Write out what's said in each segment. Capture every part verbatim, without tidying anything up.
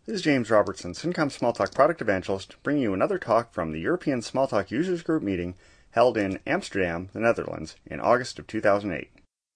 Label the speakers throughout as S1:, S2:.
S1: This is James Robertson, Syncom Smalltalk Product Evangelist, bringing you another talk from the European Smalltalk Users Group meeting held in Amsterdam, the Netherlands, in August of two thousand eight.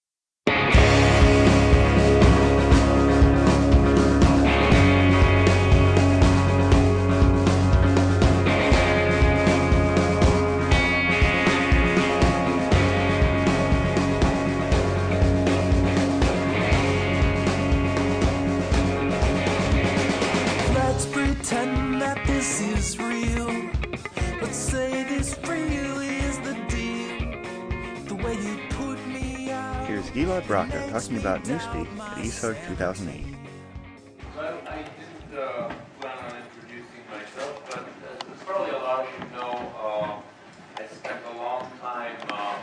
S2: Pretend that this is real. Let's say this really is the deal. The way you put me out.
S1: Here's Gilad Bracco talking about Newspeak at E S O G two thousand eight.
S3: Well, I didn't uh, plan on introducing myself, but uh, as probably a lot of you know, uh, I spent a long time uh,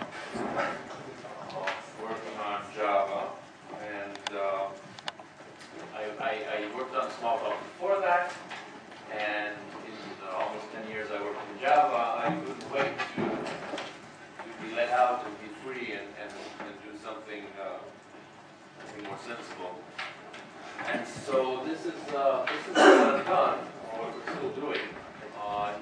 S3: uh, working on Java, and uh, I, I, I worked on Smalltalk before that. And in uh, almost ten years I worked in Java, I couldn't wait to, to be let out and be free and, and, and do something, uh, something more sensible. And so this is uh, this is what I've done, or what we're still doing. Uh,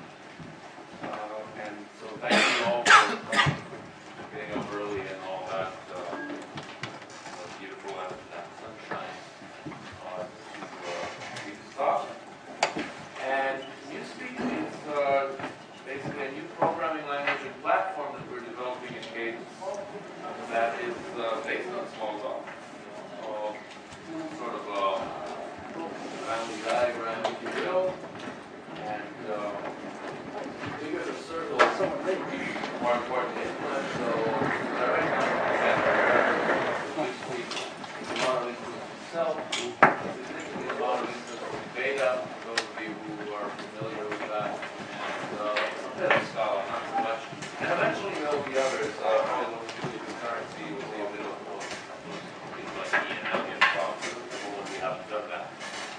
S3: uh, and so thank you all for getting up early and all that uh, beautiful and, and sunshine uh, to uh, do this talk. And Newspeak is uh, basically a new programming language and platform that we're developing in Cadence that is uh, based on Smalltalk. Uh, sort of a family diagram, if you will. And uh, bigger the circle is more important to implement. So direct Newspeak is a lot of instances itself, significantly a lot of instances of beta. Who are familiar with that, and uh, a bit of Scala, not so much. And eventually there will be others. Uh, probably looking at the currency, we'll see a bit of things like E and L and stuff, when we haven't done that.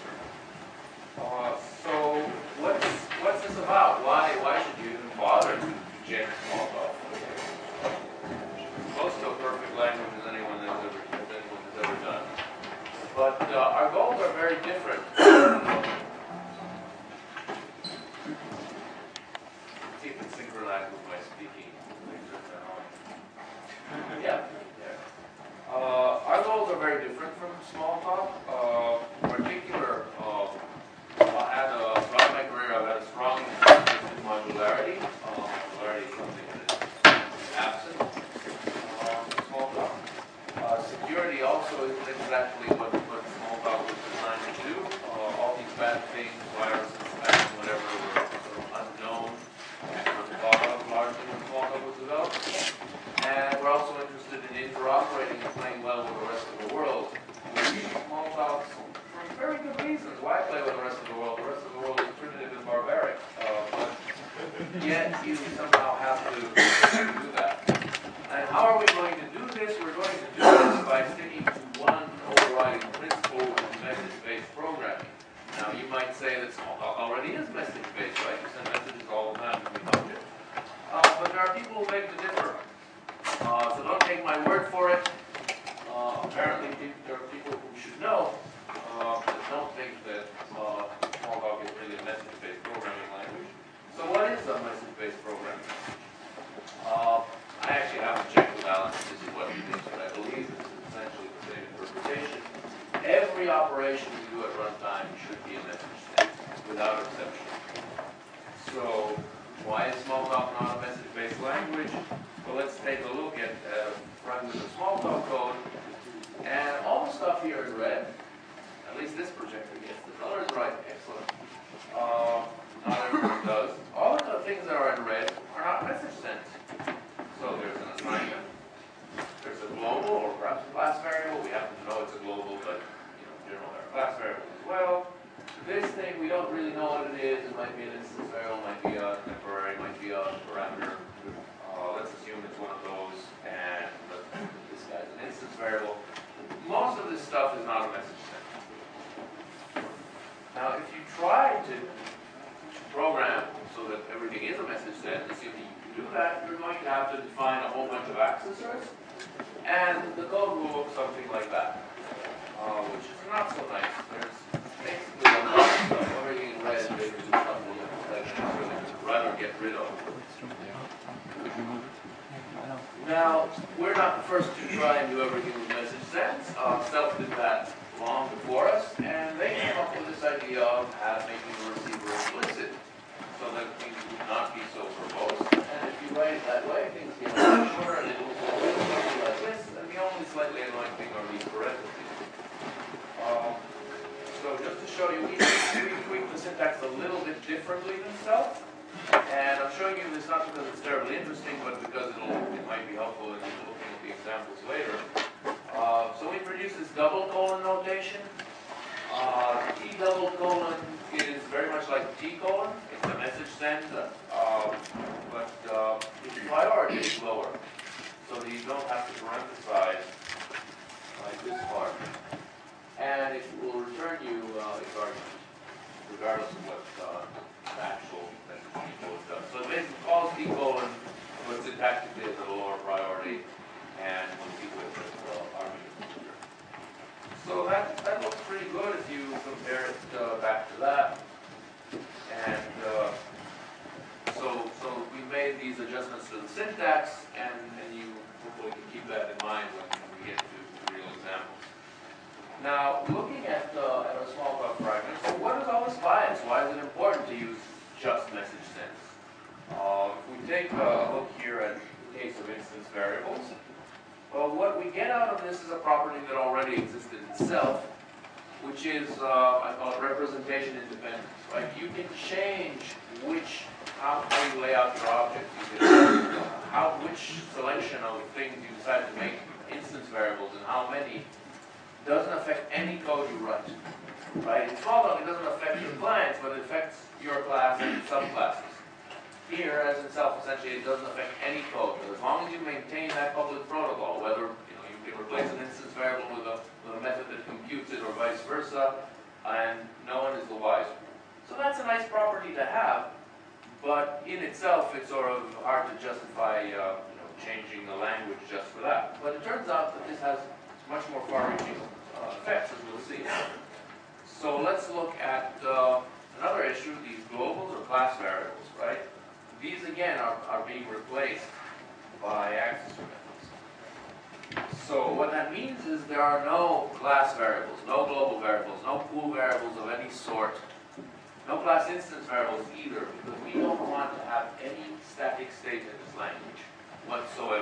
S3: Uh, so what's what's this about? Why why should you even bother to jam Smalltalk? Close to a perfect language as anyone has ever as anyone has ever done. But uh, our goals are very different. With my speaking. Yeah. yeah. Uh, our goals are very different from Smalltalk. Uh, in particular, uh, I had a, throughout my career, I've had a strong interest in modularity. Uh, modularity is something that is absent uh, in Smalltalk. Uh, security also isn't exactly what, what Smalltalk was designed to do. Uh, all these bad things, viruses, spam, whatever, were sort of unknown. Largely when Smalltalk was developed. And we're also interested in interoperating and playing well with the rest of the world. Smalltalk, for very good reasons. Why play with the rest of the world? The rest of the world is primitive and barbaric. Uh, but yet you somehow have to do that. And how are we going to do this? We're going to do this by sticking to one overriding principle of message-based programming. Now you might say that Smalltalk already is message-based, right? You send messages all the time and we don't do it. Uh, but there are people who beg to differ. Uh, so don't take my word for it. Uh, apparently there are people who should know uh, that don't think that uh, Smalltalk is really a message-based programming language. So what is a message-based programming? Uh, I actually haven't checked with Alan to see what he thinks, but I believe it's essentially the same interpretation. Every operation we do at runtime should be a message state, without exception. So why is Smalltalk not a message-based language? Well, let's take a look at uh, fragments of Smalltalk code. And all the stuff here is red. At least this projector gets the color is right. Excellent. Uh, not everyone does. All of the things that are in red are not message sent. So there's an assignment. There's a global or perhaps a class variable. We happen to know it's a global, but you know, in general there are class variables as well. This thing, we don't really know what it is. It might be an instance variable, might be a temporary, might be a parameter. Uh, let's assume it's one of those, and this guy's an instance variable. Most of this stuff is not a message sent. Now, if you try to program so that everything is a message sent, assuming you can do that, you're going to have to define a whole bunch of accessors, and the code will look something like that, uh, which is not so nice. There's basically a Now, we're not the first to try and do everything with message sends. Uh, Self did that long before us, and they came up with this idea of uh, making the receiver explicit, so that things would not be so verbose. And if you write it that way, things get a lot shorter, and it will go slightly like this, and the only slightly annoying thing are these parentheses. Um, so just to show you, we, we tweak the syntax a little bit differently than Self. And I'm showing you this not because it's terribly interesting, but because it'll, it might be helpful in looking at the examples later. Uh, so we introduced this double colon notation. Uh, T double colon is very much like T colon. It's a message send, uh, but uh, its priority is lower, so that you don't have to parenthesize like this part. And it will return you uh, its argument, regardless of what uh, the actual message equals does. So it basically calls T colon, but syntactically is at a lower priority, and will keep with the uh, argument. So that, that looks pretty good if you compare it uh, back to that. And uh, so, so we made these adjustments to the syntax, and, and you hopefully can keep that in mind when we get to real examples. Now, looking at, uh, at our small talk fragment, so what is all this bias? Why is it important to use just message sends? Uh, if we take a look here at the case of instance variables, well, what we get out of this is a property that already existed itself, which is, uh, I call it representation independence, right? You can change which, how, how you lay out your object. You can, uh, how, which selection of things you decide to make instance variables and how many doesn't affect any code you write, right? In Smalltalk, it doesn't affect your clients, but it affects your class and subclasses. Here, as in Self, essentially, it doesn't affect any code. But as long as you maintain that public protocol, whether you know you can replace an instance variable with a with a method that computes it, or vice versa, and no one is the wiser. So that's a nice property to have, but in itself, it's sort of hard to justify uh, you know changing the language just for that. But it turns out that this has much more far-reaching uh, effects, as we'll see. So let's look at uh, another issue: these globals or class variables, right? These, again, are, are being replaced by accessor methods. So what that means is there are no class variables, no global variables, no pool variables of any sort, no class instance variables either, because we don't want to have any static state in this language whatsoever.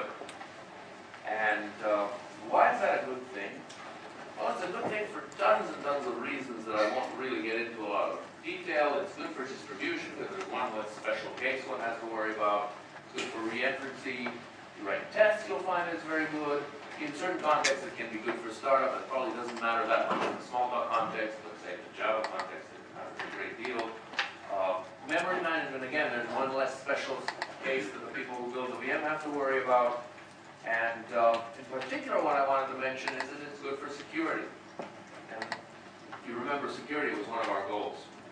S3: And uh, why is that a good thing? Well, it's a good thing for tons and tons of reasons that I won't really get into a lot of detail. It's good for distribution because there's one less special case one has to worry about. It's good for reentrancy. You write tests, you'll find it's very good. In certain contexts, it can be good for startup. It probably doesn't matter that much in the Smalltalk context. Let's say in the Java context, it matters a great deal. Uh, memory management, again, there's one less special case that the people who build the V M have to worry about. And uh, in particular, what I wanted to mention is that it's good for security. And if you remember, security was one of our goals.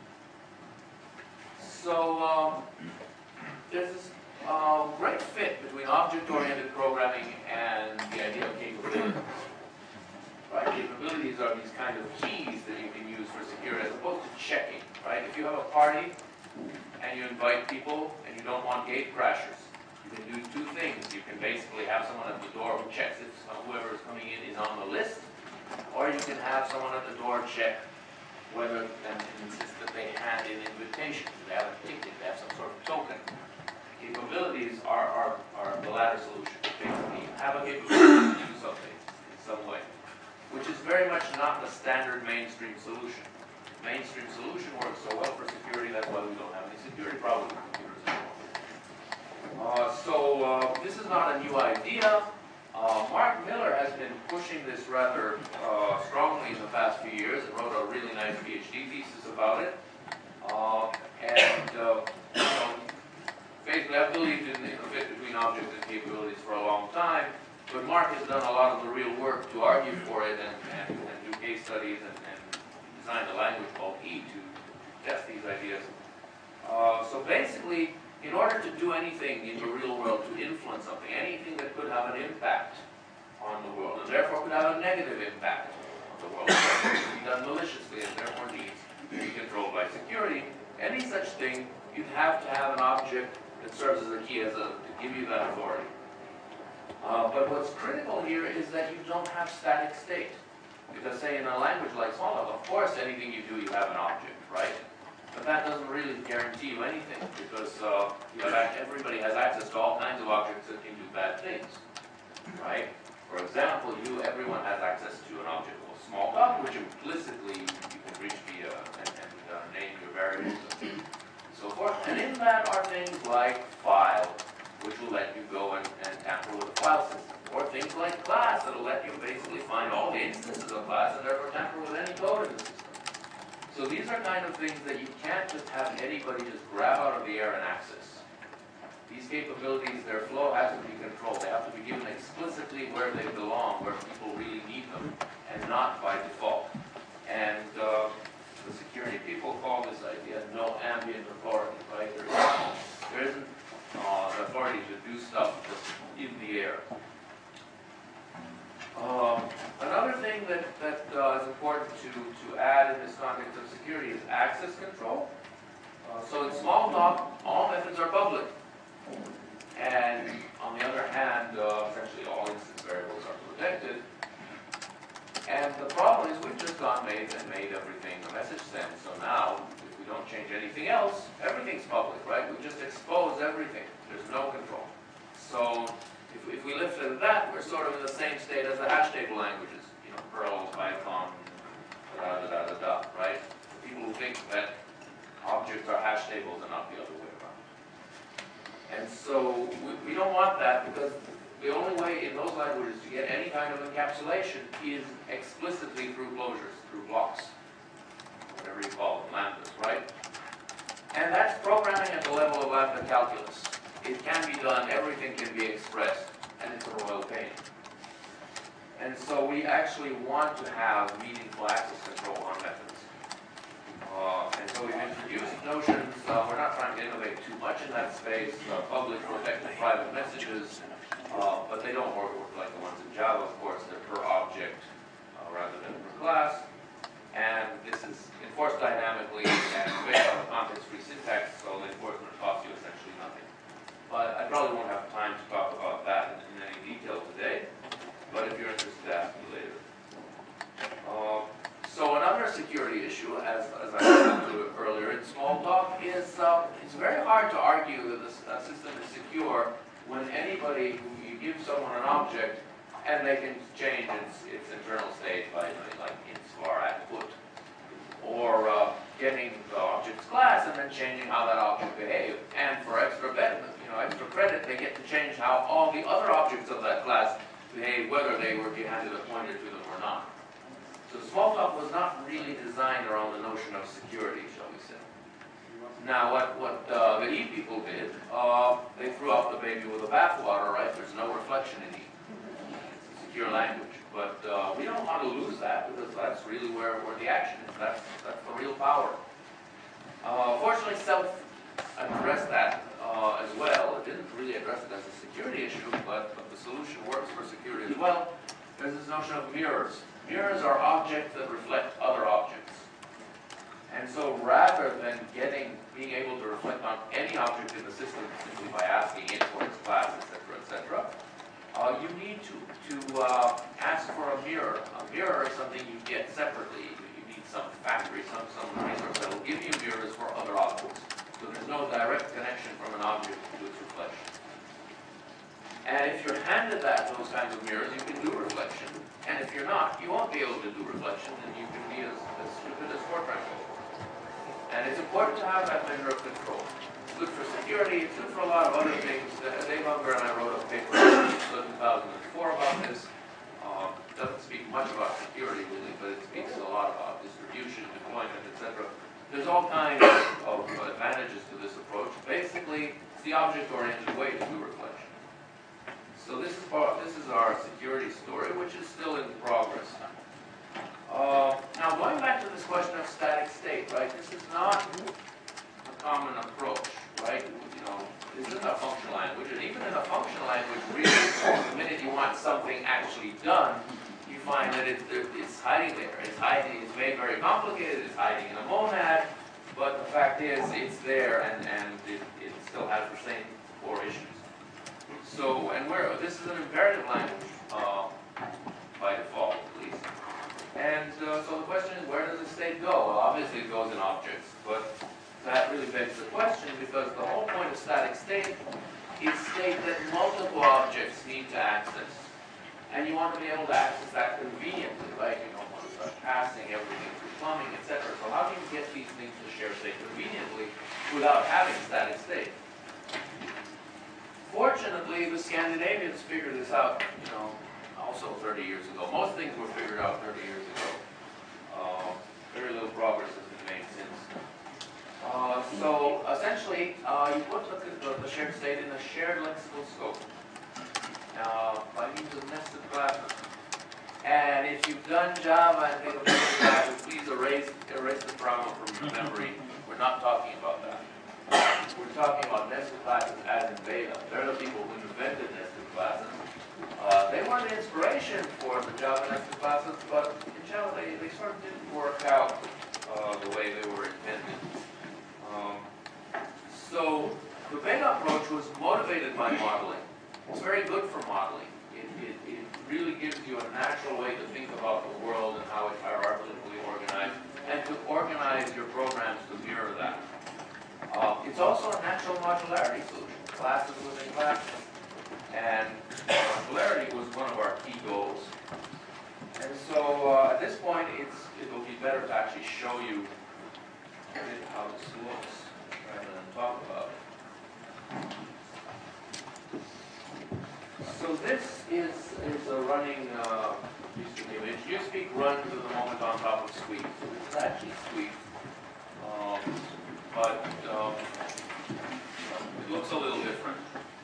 S3: So um, there's this uh, great fit between object-oriented programming and the idea of capabilities. Right? Capabilities are these kind of keys that you can use for security as opposed to checking. Right? If you have a party and you invite people and you don't want gate crashers, you can do two things. You can basically have someone at the door who checks if whoever is coming in is on the list, or you can have someone at the door check whether and insist that they hand in invitations. They have a ticket, they have some sort of token. Capabilities are, are, are the latter solution. Basically, you have a capability to do something in some way, which is very much not the standard mainstream solution. Mainstream solution works so well for security, that's why we don't have any security problems with computers anymore. Uh, so uh, this is not a new idea. Uh, Mark Miller has been pushing this rather uh, strongly in the past few years and wrote a really nice PhD thesis about it. Uh, and uh, you know, basically, I've believed in the fit between objects and capabilities for a long time, but Mark has done a lot of the real work to argue for it and, and, and do case studies and, and design a language called E to test these ideas. Uh, so basically, in order to do anything in the real world, to influence something, anything that could have an impact on the world, and therefore could have a negative impact on the world, could be done maliciously and therefore needs to be controlled by security, any such thing, you'd have to have an object that serves as a key as a, to give you that authority. Uh, but what's critical here is that you don't have static state. Because say in a language like Smalltalk, of course anything you do you have an object, right? But that doesn't really guarantee you anything because uh, you have, everybody has access to all kinds of objects that can do bad things, right? For example, you, everyone has access to an object called Smalltalk, which implicitly you can reach via and, and uh, name your variables and so forth. And in that are things like file, which will let you go and, and tamper with the file system. Or things like class, that will let you basically find all the instances of class and therefore tamper with any code in the system. So these are kind of things that you can't just have anybody just grab out of the air and access. These capabilities, their flow has to be controlled. They have to be given explicitly where they belong, where people really need them, and not by default. And uh, the security people call this idea no ambient authority, right? There isn't, there isn't uh, the authority to do stuff just in the air. Um, another thing that, that uh, is important to, to add in this context of security is access control. Uh, so in Smalltalk, all methods are public. And on the other hand, uh, essentially all instance variables are protected. And the problem is we've just gone made and made everything a message send. So now, if we don't change anything else, everything's public, right? We just expose everything. There's no control. So If, if we lifted that, we're sort of in the same state as the hash table languages, you know, Perl, Python, da da da da da, right? People who think that objects are hash tables and not the other way around. And so we, we don't want that because the only way in those languages to get any kind of encapsulation is explicitly through closures, through blocks, whatever you call them, lambdas, right? And that's programming at the level of lambda calculus. It can be done, everything can be expressed, and it's a royal pain. And so we actually want to have meaningful access control on methods. Uh, and so we've introduced notions, uh, we're not trying to innovate too much in that space, uh, public, protected, private messages, uh, but they don't work, work like the ones in Java, of course, they're per object uh, rather than per class. And this is enforced dynamically and based on the context-free syntax, so the enforcement costs you essentially nothing. But I probably won't have time to talk about that in, in any detail today, but if you're interested, ask me later. Uh, so another security issue, as, as I alluded to earlier in Smalltalk, is uh, it's very hard to argue that this uh, system is secure when anybody, who you give someone an object, and they can change its, its internal state by like int var at put, or uh, getting the object's class and then changing how that object behaves. And for extra benefit, you know, extra credit, they get to change how all the other objects of that class behave, whether they were handed a pointer to them or not. So Smalltalk was not really designed around the notion of security, shall we say. Now, what, what uh, the E people did, uh, they threw out the baby with the bathwater, right? There's no reflection in E. It's a secure language. But uh, we don't want to lose that because that's really where, where the action is. That's, that's the real power. Uh, fortunately, Self addressed that uh, as well. It didn't really address it as a security issue, but, but the solution works for security as well. There's this notion of mirrors. Mirrors are objects that reflect other objects. And so rather than getting, being able to reflect on any object in the system simply by asking it for its class, et cetera, et cetera, Uh, you need to, to uh, ask for a mirror. A mirror is something you get separately. You need some factory, some, some resource that will give you mirrors for other objects. So there's no direct connection from an object to its reflection. And if you're handed that, those kinds of mirrors, you can do reflection. And if you're not, you won't be able to do reflection, and you can be as, as stupid as Fortran. And it's important to have that measure of control. It's good for security, it's good for a lot of other things. Uh, Dave Unger and I wrote a paper in two thousand four about this. Um, doesn't speak much about security really, but it speaks a lot about distribution, deployment, et cetera. There's all kinds of advantages to this approach. Basically, it's the object-oriented way to do reflection. So this is part, this is our security story, which is still in progress. Uh, now, going back to this question of static state, right? This is not a common approach, right? You know, this isn't a functional language, and even in a functional language, really, the minute you want something actually done, you find that it, it's hiding there. It's hiding. It's made very complicated. It's hiding in a monad, but the fact is, it's there, and and it, it still has the same core issues. so, and where this is an imperative language uh, by default, at least. And uh, so the question is, where does the state go? Well, obviously it goes in objects, but that really begs the question, because the whole point of static state is state that multiple objects need to access. And you want to be able to access that conveniently, right? You don't want to start passing everything through plumbing, et cetera. So how do you get these things to share state conveniently without having static state? Fortunately, the Scandinavians figured this out, you know, also thirty years ago. Most things were figured out thirty years ago. Uh, very little progress has been made since. Uh, so essentially, uh, you put the, the, the shared state in a shared lexical scope uh, by means of nested classes. And if you've done Java and think of that, please erase erase the problem from your memory. We're not talking about that. We're talking about nested classes as in Beta. They're the people who invented nested classes. Uh, they were the inspiration for the Java nested classes, but in Java they, they sort of didn't work out uh, the way they were intended. Um, so the Beta approach was motivated by modeling. It's very good for modeling. It, it, it really gives you a natural way to think about the world and how it's hierarchically organized, and to organize your programs to mirror that. Uh, it's also a natural modularity solution, classes within classes. And modularity was one of our key goals. And so uh, at this point, it's, it will be better to actually show you how this looks rather than talk about it. So this is, is a running uh, image. USpeak runs at the moment on top of Squeak. So this is actually Squeak. Um, but um, it looks a little different.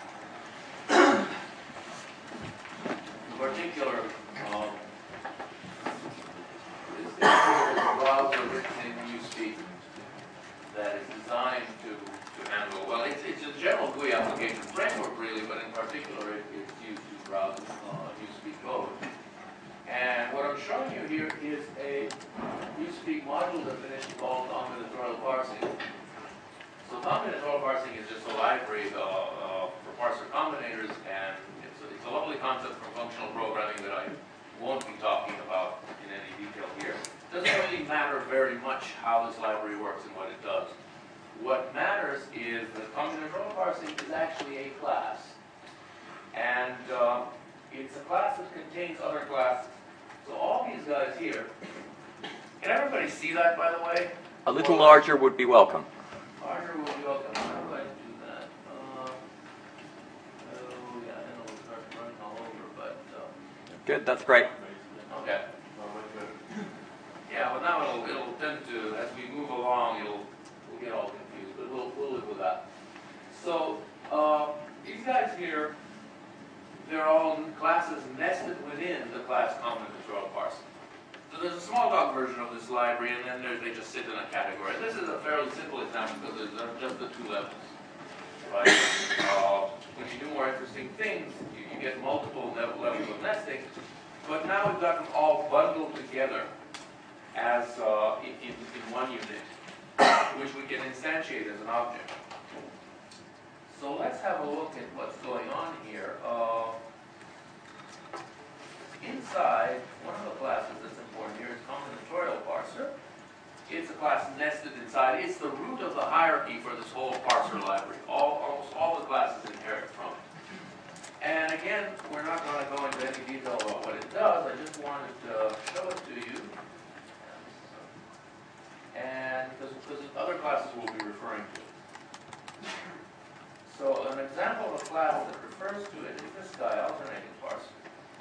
S3: In particular, um, this is a browser written in USpeak that is designed to, to handle, well, it's, it's a general G U I application framework, really, but in particular, it, it's used to browse uh, USpeak code. And what I'm showing you here is a USpeak module definition called combinatorial parsing. So combinatorial parsing is just a library uh, uh, for parser combinators, and it's a, it's a lovely concept from functional programming that I won't be talking about in any detail here. It doesn't really matter very much how this library works and what it does. What matters is that combinatorial parsing is actually a class. And uh, it's a class that contains other classes. So all these guys here, can everybody see that, by the way?
S4: A little larger would be welcome.
S3: Larger would be welcome. How do I do that? Uh, oh, yeah, then it'll start running all over, but... Uh,
S4: Good, that's great.
S3: okay. Yeah, well now it'll, it'll tend to, as we move along, it'll we'll get all confused, but we'll, we'll live with that. So, uh, these guys here, they're all classes nested within the class combinatorial parsing. So there's a Smalltalk version of this library, and then there, they just sit in a category. And this is a fairly simple example because there's just the two levels. Right? Uh, when you do more interesting things, you, you get multiple levels of nesting. But now we've got them all bundled together as uh, in, in, in one unit, which we can instantiate as an object. So let's have a look at what's going on here. Uh, inside, one of the classes that's important here is combinatorial parser. It's a class nested inside. It's the root of the hierarchy for this whole parser library. All, almost all the classes inherit from it. And again, we're not going to go into any detail about what it does. I just wanted to show it to you. And because, because other classes we'll be referring to. So an example of a class that refers to it is this guy, alternating parser.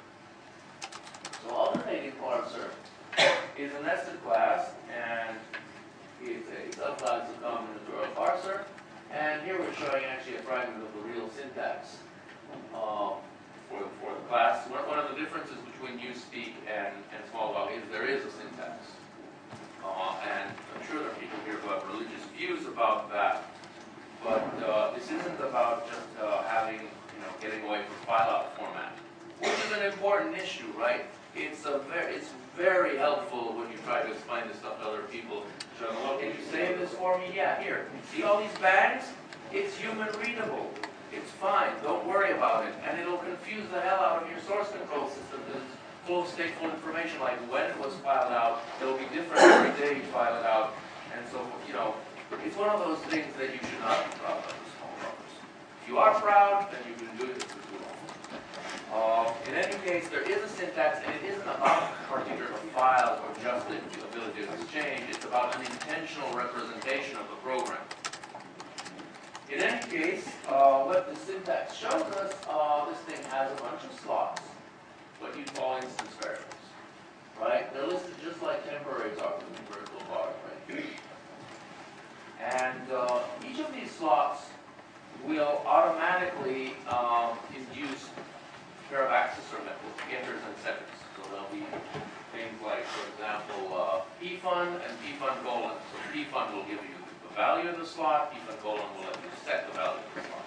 S3: So alternating parser is a nested class, and it's a subclass of combinatorial parser. And here we're showing actually a fragment of the real syntax uh, for, the, for the class. One of the differences between USpeak and, and Smalltalk is there is a syntax. Uh, and I'm sure there are people here who have religious views about that. But uh, this isn't about just uh, having, you know, getting away from file-out format, which is an important issue, right? It's a very, it's very helpful when you try to explain this stuff to other people. So, well, can you save this for me? Yeah, here. See all these bags? It's human readable. It's fine, don't worry about it, and it'll confuse the hell out of your source control system because it's full of stateful information, like when it was filed out, it'll be different every day you file it out, and so, you know, it's one of those things that you should not be proud of with small numbers. If you are proud, then you've been doing it for too long. Uh, in any case, there is a syntax, and it isn't about particular files or just the ability to exchange, it's about an intentional representation of the program. In any case, uh, what the syntax shows us, uh, this thing has a bunch of slots, what you call instance variables, right? They're listed just like temporaries are with the vertical bars, right? And uh, each of these slots will automatically um, induce a pair of accessor methods, getters and setters. So there'll be things like, for example, uh, pfund and pfund colon. So pfund will give you the value of the slot, pfund colon will let you set the value of the slot.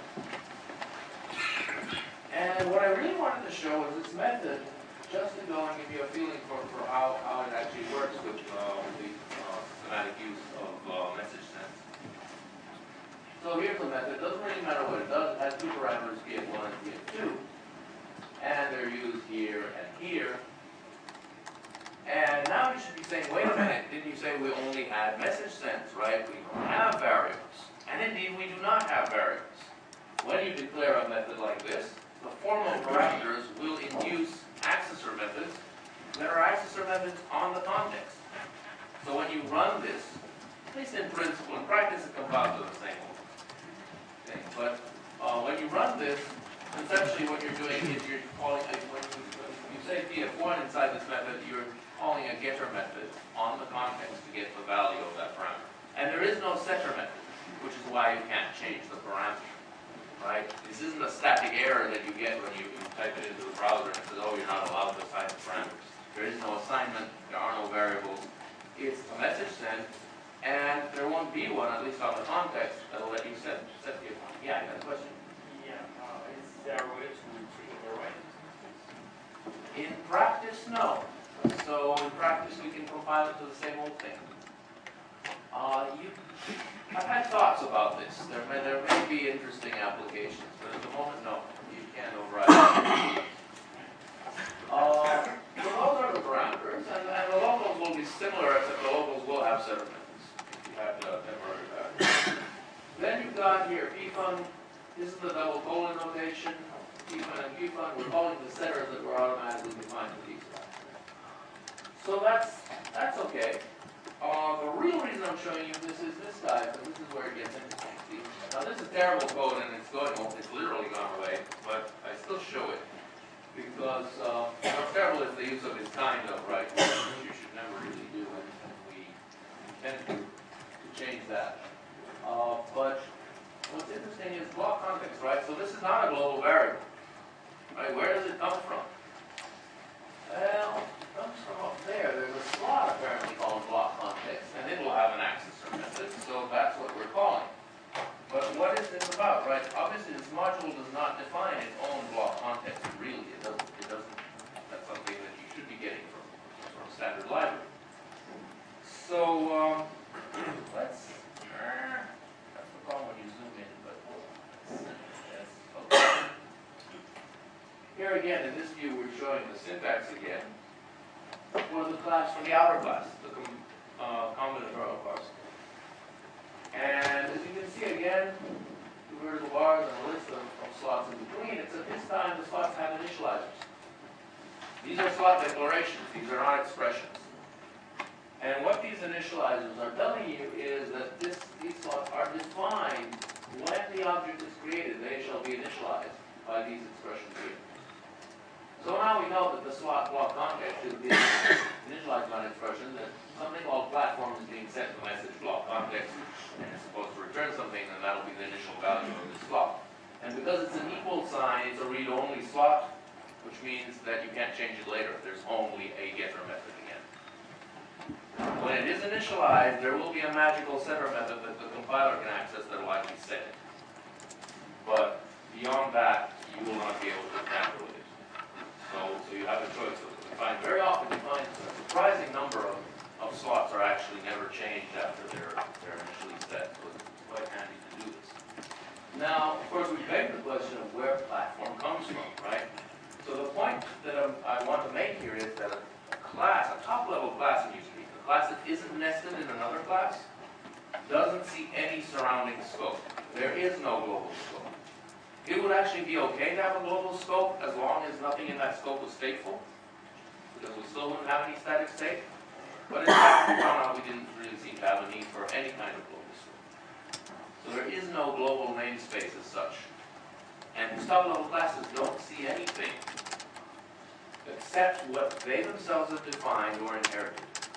S3: And what I really wanted to show is this method, just to go and give you a feeling for, for how, how it actually works with uh, the uh, systematic use of uh, message send. So here's the method. It doesn't really matter what it does. It has two parameters, p f one and p f two. And they're used here and here. And now you should be saying, wait a minute, didn't you say we only had message sends, right? We don't have variables. And indeed, we do not have variables. When you declare a method like this, the formal parameters will induce accessor methods that are accessor methods on the context. So when you run this, at least in principle, in practice it comes out to the same thing. But uh, when you run this, conceptually what you're doing is you're calling, a, when you, when you say p f one inside this method, you're calling a getter method on the context to get the value of that parameter. And there is no setter method, which is why you can't change the parameter. Right? This isn't a static error that you get when you, you type it into the browser and it says, oh, you're not allowed to assign the parameters. There is no assignment, there are no variables. It's a message sent, and there won't be one, at least on the context, that will let you set, set the one. Yeah, you got a question?
S5: Yeah, uh, is there a way to overwrite instances?
S3: In practice, no. So in practice, we can compile it to the same old thing. Uh, you, I've had thoughts about this. There may, there may be interesting applications, but at the moment, no. You can't override it. Uh, so those are the parameters, and, and the locals will be similar, except the locals will have setter methods, if you have the temporary value. Then you've got here pfund. This is the double colon notation. Pfund and pfund, we're calling the setters that were automatically defined with these guys. So that's, that's okay. Uh, the real reason I'm showing you this is this guy, because this is where it gets interesting. See? Now this is terrible code and it's going, it's literally gone away, but I still show it. Because uh, what's terrible is the use of this kind of, right, which you should never really do, and, and we tend to, to change that. Uh, but what's interesting is block context, right? So this is not a global variable, right? Where does it come from? Well, it comes from up there. There's a slot apparently called block context, and it will have an accessor method, so that's what we're calling. But what is this about, right? Obviously, this module does not define its own block context. Really, it doesn't. It doesn't. That's something that you should be getting from, from standard library. So um, let's. Uh, that's the problem when you zoom in, but yes, okay. Here again, in this view, we're showing the syntax again for the class, for the outer class, the com uh, combinatorial parser. And as you can see again, two vertical bars and a list of, of slots in between, except this time the slots have initializers. These are slot declarations, these are not expressions. And what these initializers are telling you is that this, these slots are defined when the object is created. They shall be initialized by these expressions here. So now we know that the slot block context is being initialized by an expression, that something called platform is being set to the message block context, and it's supposed to return something, and that'll be the initial value of this slot. And because it's an equal sign, it's a read-only slot, which means that you can't change it later. There's only a getter method again. When it is initialized, there will be a magical setter method that the compiler can access that will actually set it. But beyond that, you will not be able to tamper with it. So, so you have a choice of you find very often you find a surprising number of, of slots are actually never changed after they're they're initially set. So it's quite handy to do this. Now, of course, we beg the question. surrounding scope. There is no global scope. It would actually be okay to have a global scope as long as nothing in that scope was stateful, because we still wouldn't have any static state. But in fact, we found out we didn't really seem to have a need for any kind of global scope. So there is no global namespace as such. And Gustavo level classes don't see anything except what they themselves have defined or inherited.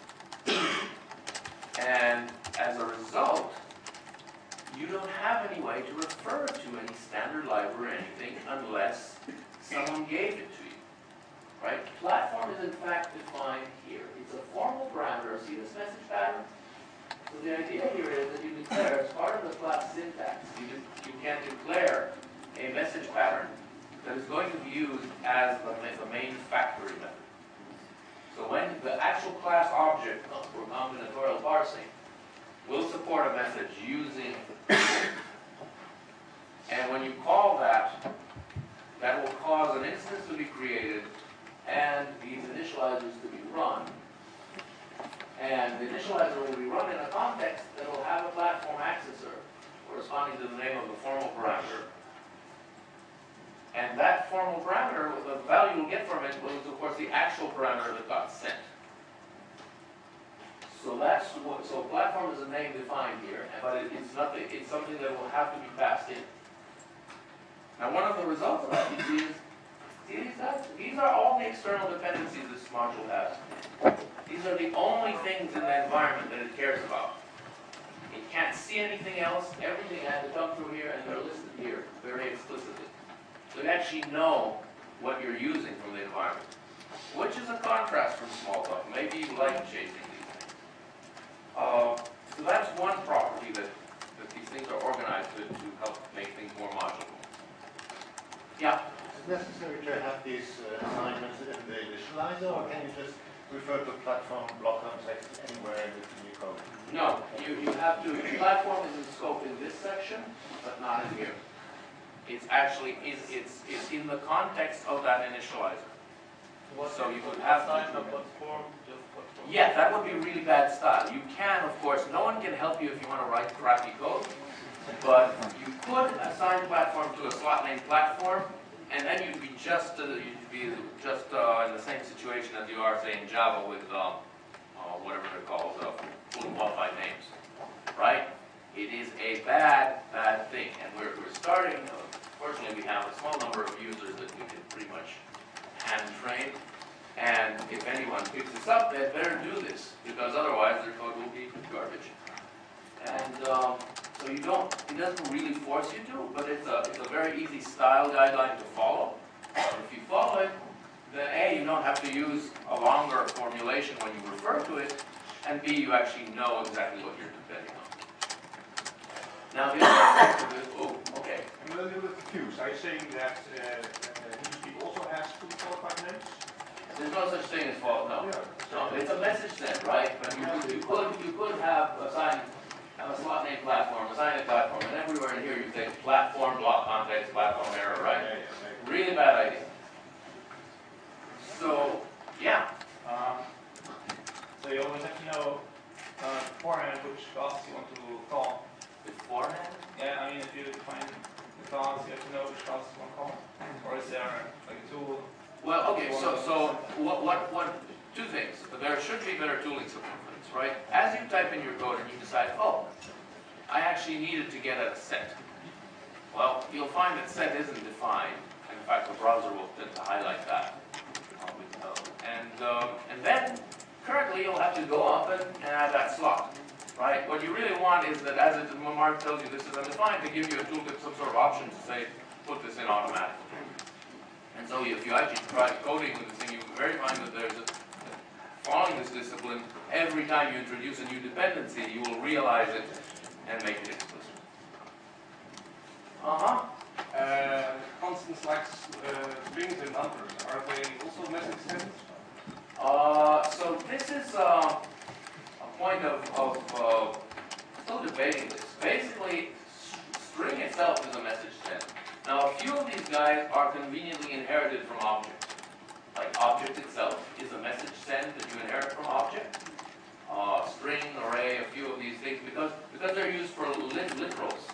S3: And as a result, you don't have any way to refer to any standard library or anything unless someone gave it to you. Right? Platform is in fact defined here. It's a formal parameter. See this message pattern? So the idea here is that you declare, as part of the class syntax, you, you can declare a message pattern that is going to be used as the, the main factory method. So when the actual class object for combinatorial parsing will support a message using, and when you call that, that will cause an instance to be created and these initializers to be run. And the initializer will be run in a context that will have a platform accessor corresponding to the name of the formal parameter. And that formal parameter, the value you'll get from it was, of course, the actual parameter that got sent. So that's what, so platform is a name defined here, but it, it's nothing, it's something that will have to be passed in. Now one of the results of that is, see these guys? These are all the external dependencies this module has. These are the only things in the environment that it cares about. It can't see anything else, everything has to come through here, and they're listed here very explicitly. So you actually know what you're using from the environment, which is a contrast from Smalltalk. Maybe you like chasing these things. Uh, so that's one property that, that these things are organized to, to help make things more modular. Yeah?
S6: Is it necessary to have these uh, assignments in the initializer, or can you just refer to platform block context anywhere within your code?
S3: No, you, you have to, platform is in scope in this section, but not in here. It's actually, is it's, it's in the context of that initializer. So you would have to, yeah, that would be really bad style. You can, of course, no one can help you if you want to write crappy code, but you could assign platform to a slot named platform, and then you'd be just, uh, you'd be just uh, in the same situation as you are, say, in Java with uh, uh, whatever they're called, uh, fully qualified names, right? It is a bad, bad thing, and we're, we're starting, uh, fortunately we have a small number of users that we can pretty much hand train, and if anyone picks this up, they better do this, because otherwise their code will be garbage. And um, so you don't, it doesn't really force you to, but it's a, it's a very easy style guideline to follow. And if you follow it, then A, you don't have to use a longer formulation when you refer to it, and B, you actually know exactly what you're depending on. Now the other aspect of it, oh, okay.
S7: I'm a little bit confused. Are you saying that uh, uh, Newspeak also has fully qualified names?
S3: There's no such thing as fault, no. No, it's a message sent, right? But you, you could you could have assigned have a slot name platform, assign a platform, and everywhere in here you say platform, block context, platform error, right?
S7: Yeah, yeah,
S3: Really bad idea. So, yeah.
S5: Um, so you always have to know uh, beforehand which class you want to call.
S3: Beforehand?
S5: Yeah, I mean, if you define the class, you have to know which class you want to call. Or is there like a tool?
S3: Well, okay, so so what what what two things. There should be better tooling supplements, right? As you type in your code and you decide, oh, I actually needed to get at a set. Well, you'll find that set isn't defined. In fact, the browser will tend to highlight that. And um, and then currently you'll have to go up and, and add that slot. Right? What you really want is that, as it, Mark tells you this is undefined, to give you a tooltip, some sort of option to say, put this in automatically. And so if you actually try coding with this thing, you will very find that there's a, following this discipline, every time you introduce a new dependency, you will realize it and make it explicit. Uh-huh.
S7: Uh, constants like uh, strings and numbers, are they also message sent?
S3: Uh, so this is uh, a point of, of uh, still debating this. Basically, string itself is a message sent. Now, a few of these guys are conveniently inherited from object. Like object itself is a message send that you inherit from object. Uh, string, array, a few of these things, because because they're used for lit literals.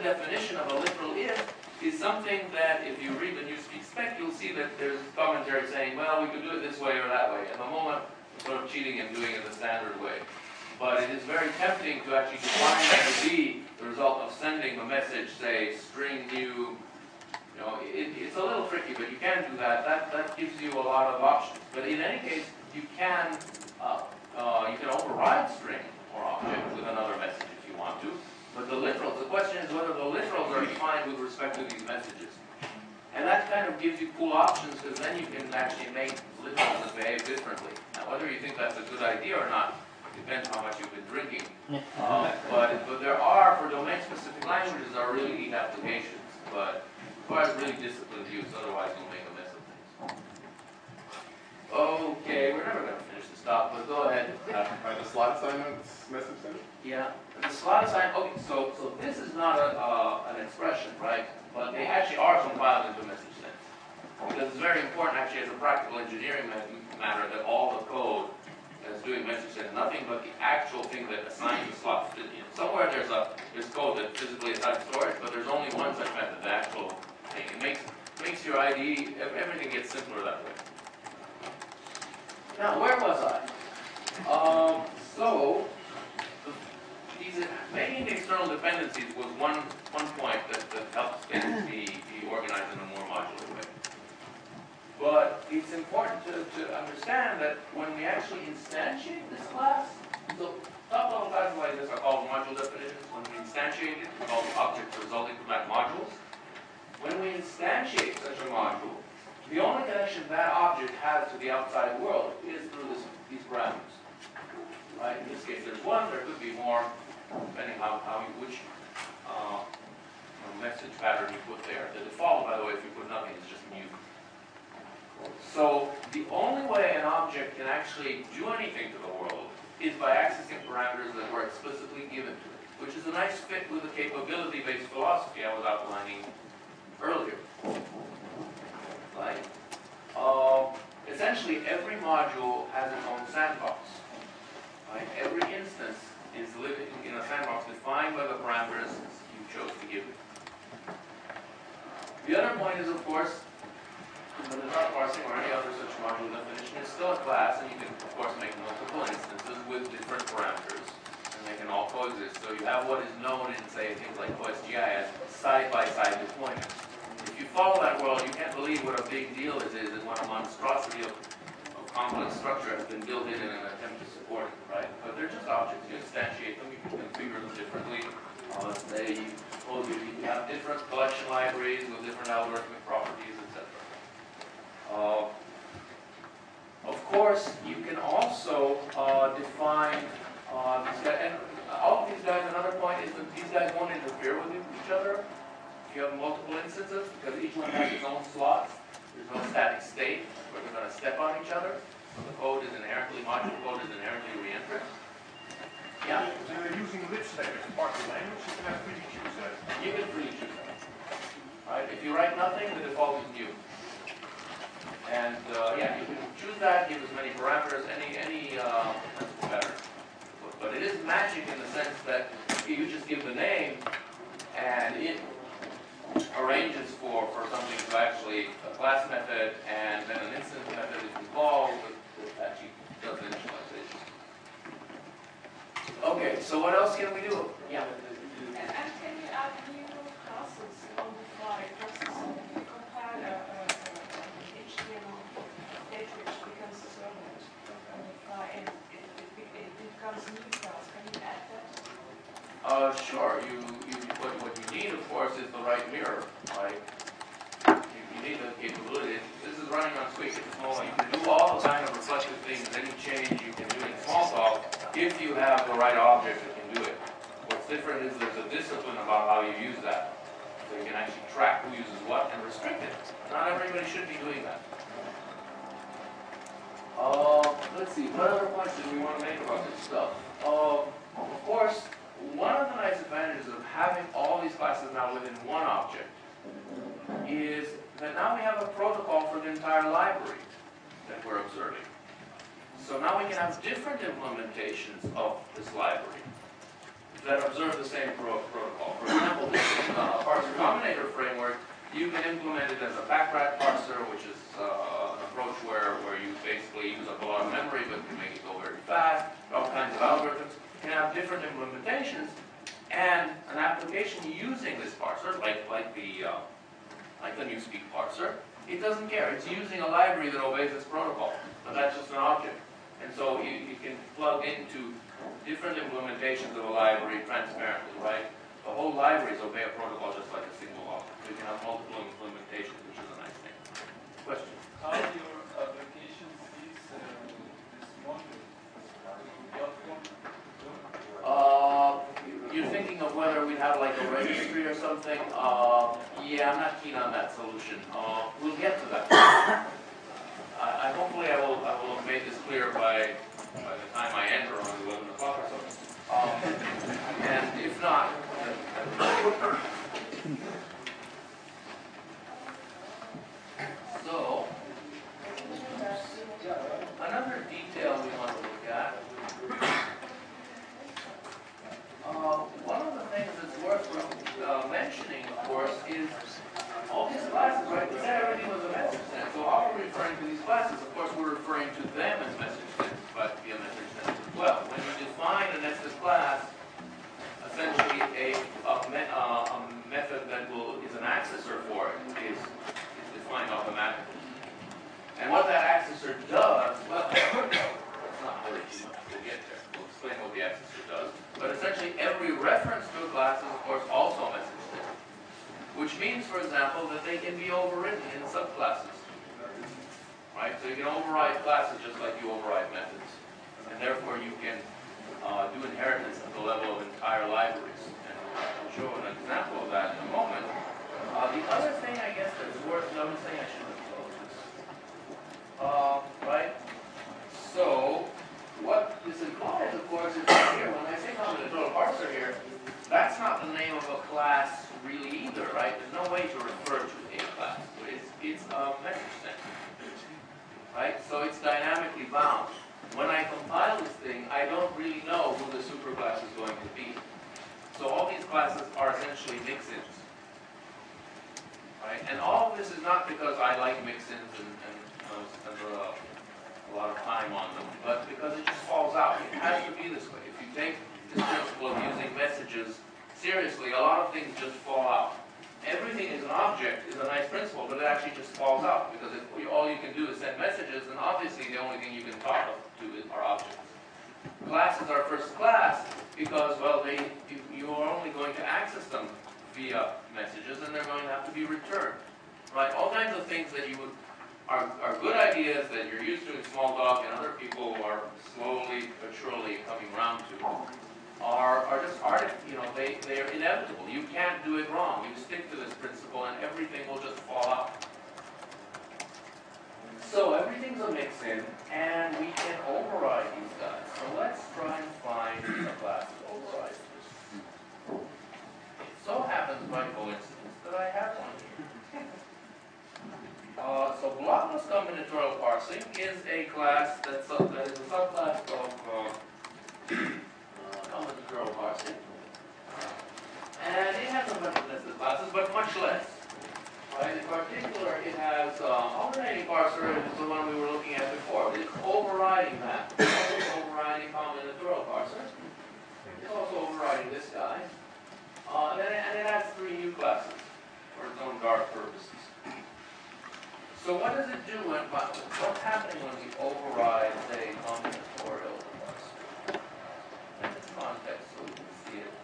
S3: definition of a literal if is something that if you read the Newspeak spec, you'll see that there's commentary saying, well, we could do it this way or that way. And the moment we're sort of cheating and doing it the standard way. But it is very tempting to actually define that to be the result of sending a message, say, string new. You know, it, it's a little tricky, but you can do that. That that gives you a lot of options. But in any case, you can uh, uh, you can override string or object with another message if you want to. But the literals, the question is whether the literals are defined with respect to these messages. And that kind of gives you cool options, because then you can actually make literals behave differently. Now, whether you think that's a good idea or not depends how much you've been drinking. Uh, but but there are, for domain-specific languages, there are really neat applications. But requires really disciplined use, otherwise you'll make a mess of things. Okay, we're never going to finish this talk, but go ahead. Uh,
S8: Are the slot assignments message sent?
S3: yeah, the slot assign. Okay, so so this is not a uh, an expression, right? But they actually are compiled into message sense, because it's very important, actually, as a practical engineering matter, that all the code that's doing message sense, nothing but the actual thing that assigns the slots. You know, somewhere there's a there's code that physically assigns storage, but there's only one such method, the actual thing. It makes makes your I D E, everything gets simpler that way. Now, where was I? Um, so, the, these making the external dependencies was one one point that, that helps things be, be organized in a more modular way. But it's important to, to understand that when we actually instantiate this class, so top-level classes like this are called module definitions. When we instantiate it, it's called objects resulting from that modules. When we instantiate such a module, the only connection that object has to the outside world is through this, these parameters. Right? In this case, there's one. There could be more, depending on how you, which uh, message pattern you put there. The default, by the way, if you put nothing, is just mute. So the only way an object can actually do anything to the world is by accessing parameters that were explicitly given to it, which is a nice fit with the capability-based philosophy I was outlining earlier. Right? Uh, essentially, every module has its own sandbox. Right? Every instance is living in a sandbox defined by the parameters you chose to give it. The other point is, of course, the dot parsing or any other such module definition is still a class, and you can, of course, make multiple instances with different parameters, and they can all coexist. So you have what is known in, say, things like O S G I as side-by-side deployment. If you follow that world, you can't believe what a big deal it is, and what a monstrosity of, of complex structure has been built in in an attempt to support it, right? But they're just objects. You instantiate them, you can configure them differently. Uh, let's say you told you you have different collection libraries with different algorithmic properties, et cetera. Uh, of course, you can also uh, define uh, these guys, and all of these guys, another point is that these guys won't interfere with each other. You have multiple instances, because each one has its own slots. There's no static state where they're going to step on each other. So the code is inherently, module code is inherently reentrant. Yeah?
S8: So you're using libspec as part of the language, you can have freely choose that.
S3: You can freely choose that. Right? If you write nothing, the default is new. And uh, yeah, you can choose that, give as many parameters, any, any uh, better. But it is magic in the sense that you just give the name, and it arranges for, for something to actually, a class method, and then an instance method is involved that actually does the initialization. Okay, so what else can we do? Yeah.
S9: And, and can you add new classes on the fly? For example, if you compile a, a, a H T M L page which becomes a servlet on the fly, and it, it, it, it becomes a new class, can you add that?
S3: Uh, sure. You, you what, what you need, of course, is the right mirror, right? You, you need the capability. This is running on Squeak. It's small. You can do all the kind of reflective things, any change you can do in Smalltalk if you have the right object that can do it. What's different is there's a discipline about how you use that. So you can actually track who uses what and restrict it. Not everybody should be doing that. Uh, let's see. What other points do we want to make about this stuff? Uh, of course, one of the nice advantages of having all these classes now within one object is that now we have a protocol for the entire library that we're observing. So now we can have different implementations of this library. that observe the same pro protocol. For example, this uh, parser combinator framework, you can implement it as a backrat parser, which is uh, an approach where, where you basically use up a lot of memory but can make it go very fast. All kinds of algorithms can have different implementations, and an application using this parser, like like the uh, like the Newspeak parser, it doesn't care. It's using a library that obeys its protocol, but that's just an object. And so you, you can plug into different implementations of a library transparently, right? The whole libraries obey a protocol just like a single object. So you can have multiple implementations, which is a nice thing. Question?
S5: How do your applications use uh, this module? Platform?
S3: Uh, you're thinking of whether we have like a registry or something? Uh, yeah, I'm not keen on that solution. Uh, we'll get to that. I, I hopefully I will I will have made this clear by by the time I enter on eleven o'clock or something. Um, and if not, then, then so another detail we want to look at. Uh, one of the things that's worth uh, mentioning, of course, is all these classes, right? We said everything was a message sent. So how are we referring to these classes? Of course, we're referring to them as message sent, but via message sent as well. When you define a nested class, essentially a, a, me, uh, a method that will is an accessor for it is, is defined automatically. And what that accessor does, well, it's not really too much. We'll get there. We'll explain what the accessor does. But essentially, every reference to a class is, of course, also a message sent. Which means, for example, that they can be overridden in subclasses. Right? So you can override classes just like you override methods. And therefore, you can uh, do inheritance at the level of entire libraries. And I'll show an example of that in a moment. Uh, the other thing, I guess, that's worth noticing, I should have closed this. Uh, right? So, what this implies, of course, is that here, when I say combinatorial parser here, that's not the name of a class really either, right? There's no way to refer to a class. It's, it's a message sent. Right? So it's dynamically bound. When I compile this thing, I don't really know who the superclass is going to be. So all these classes are essentially mix-ins. Right? And all of this is not because I like mix-ins and, and you know, spend a, a lot of time on them, but because it just falls out. It has to be this way. If you take this principle of using messages seriously, a lot of things just fall out. Everything is an object is a nice principle, but it actually just falls out because if all you can do is send messages, then obviously the only thing you can talk to are objects. Classes are first class because, well, they you, you are only going to access them via messages, and they're going to have to be returned. Right? All kinds of things that you would are, are good ideas that you're used to in Smalltalk, and other people are slowly but surely coming around to. Are, are just art, you know, they, they are inevitable. You can't do it wrong. You stick to this principle and everything will just fall out. So everything's a mix-in, and we can override these guys. So let's try and find a class that overrides this. It so happens by coincidence that I have one here. Uh, so blockless combinatorial parsing is a class that's a, that is a subclass of uh, combinatorial parsing. And it has a bunch of nested classes, but much less. Right? In particular, it has uh, alternating parser, is the one we were looking at before. It's overriding that. It's overriding combinatorial parser. It's also overriding this guy. Uh, and, then it, and it has three new classes for its own dark purposes. So what does it do when, what's happening when we override, say, combinatorial parser? In this context, so we can see it.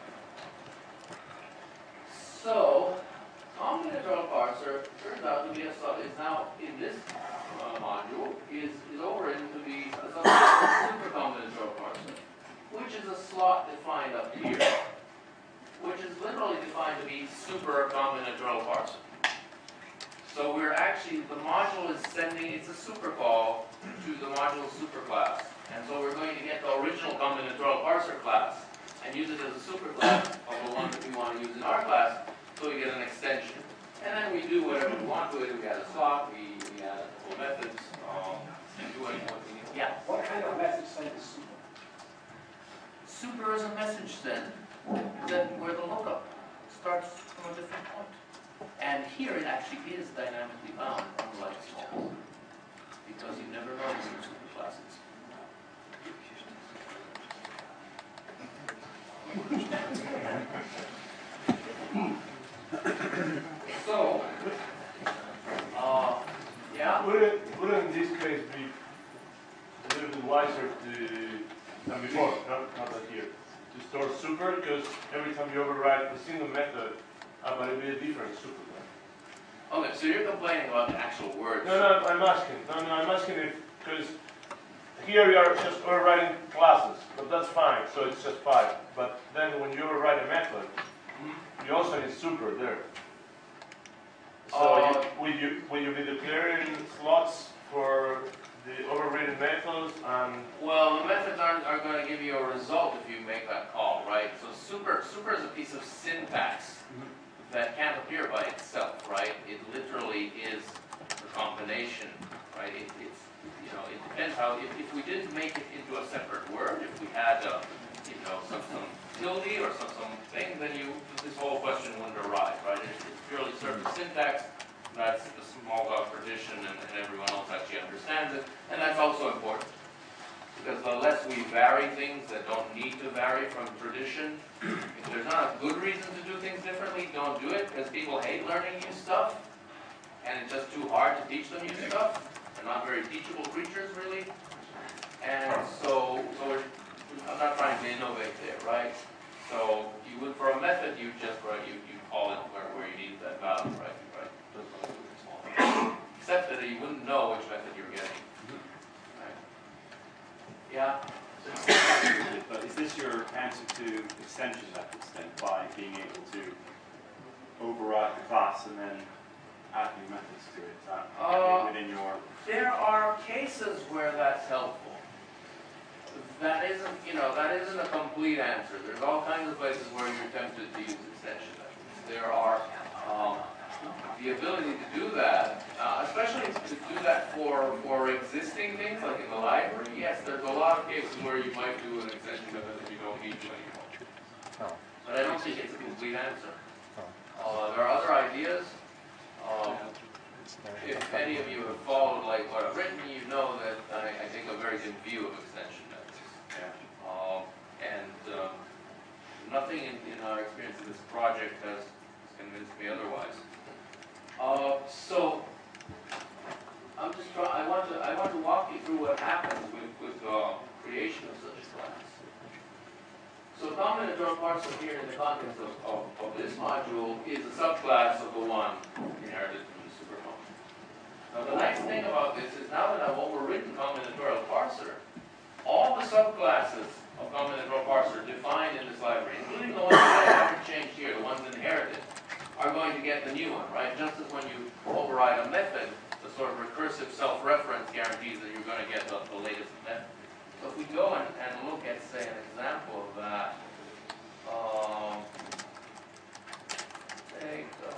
S3: So, combinatorial parser turns out to be a sub, is now in this uh, module, is, is overridden to be a super combinatorial parser, which is a slot defined up here, which is literally defined to be super combinatorial parser. So we're actually, the module is sending, it's a super call to the module superclass. And so we're going to get the original combinatorial parser class and use it as a superclass of the one that we want to use in our class, so we get an extension. And then we do whatever we want to it. We add a slot, we, we add a couple methods, um, and do anything we need. Yeah?
S10: What kind of message sent is super?
S3: Super there is a message send, then where the lookup starts from a different point. And here it actually is dynamically bound, unlike small, because you never know these are superclasses. So, uh, yeah.
S8: Wouldn't, wouldn't in this case be a little bit wiser to, than before, not, not that here, to store super, because every time you override the single method, uh, but it'll be a different super.
S3: Okay, so you're complaining about the actual words.
S8: No, no, I'm asking. No, no, I'm asking if, because here you are just overriding classes, but that's fine, so it's just five. But then when you override a method, you also need super there. So
S3: Uh,
S8: you, will you will you be declaring slots for the overridden methods and
S3: Well, the methods aren't, are going to give you a result if you make that call, right? So super, super is a piece of syntax that can't appear by itself, right? It literally is the combination, right? It, it's, you know, it depends how, if, if we didn't make it into a separate word, if we had, a, you know, some, some tilde or some, some thing, then you, this whole question wouldn't arise, right? It's, it's purely certain syntax. That's the small dog tradition, and, and everyone else actually understands it. And that's also important, because the less we vary things that don't need to vary from tradition, if there's not a good reason to do things differently, don't do it, because people hate learning new stuff, and it's just too hard to teach them new stuff. They're not very teachable creatures, really. And so, so we're, I'm not trying to innovate there, right? So you would, for a method, you just, right, you, you call it where, where you need that value, right? right? Except that you wouldn't know which method you're getting. Right? Yeah?
S10: But is this your answer to extension methods then, by being able to override the class and then add new methods to it? Is that
S3: Uh,
S10: within your...
S3: There are cases where that's helpful. That isn't, you know, that isn't a complete answer. There's all kinds of places where you're tempted to use extension methods. There are um, the ability to do that, uh, especially to do that for, for existing things, like in the library. Yes, there's a lot of cases where you might do an extension method that you don't need to anymore. But I don't think it's a complete answer. Uh, there are other ideas. Um, if any of you have followed like what I've written, you know that I, I take a very good view of extension methods. Uh, and um, nothing in, in our experience in this project has convinced me otherwise. Uh, so I'm just trying. I want to. I want to walk you through what happens with with uh, creation of such a class. So combinatorial parser here in the context of, of, of this module is a subclass of the one inherited from the superfunction. Now the nice thing about this is now that I've overridden combinatorial parser, all the subclasses of combinatorial parser defined in this library, including the ones that I haven't changed here, the ones inherited, are going to get the new one, right? Just as when you override a method, the sort of recursive self-reference guarantees that you're going to get the, the latest method. So if we go and, and look at, say, an example of that, um, take, uh,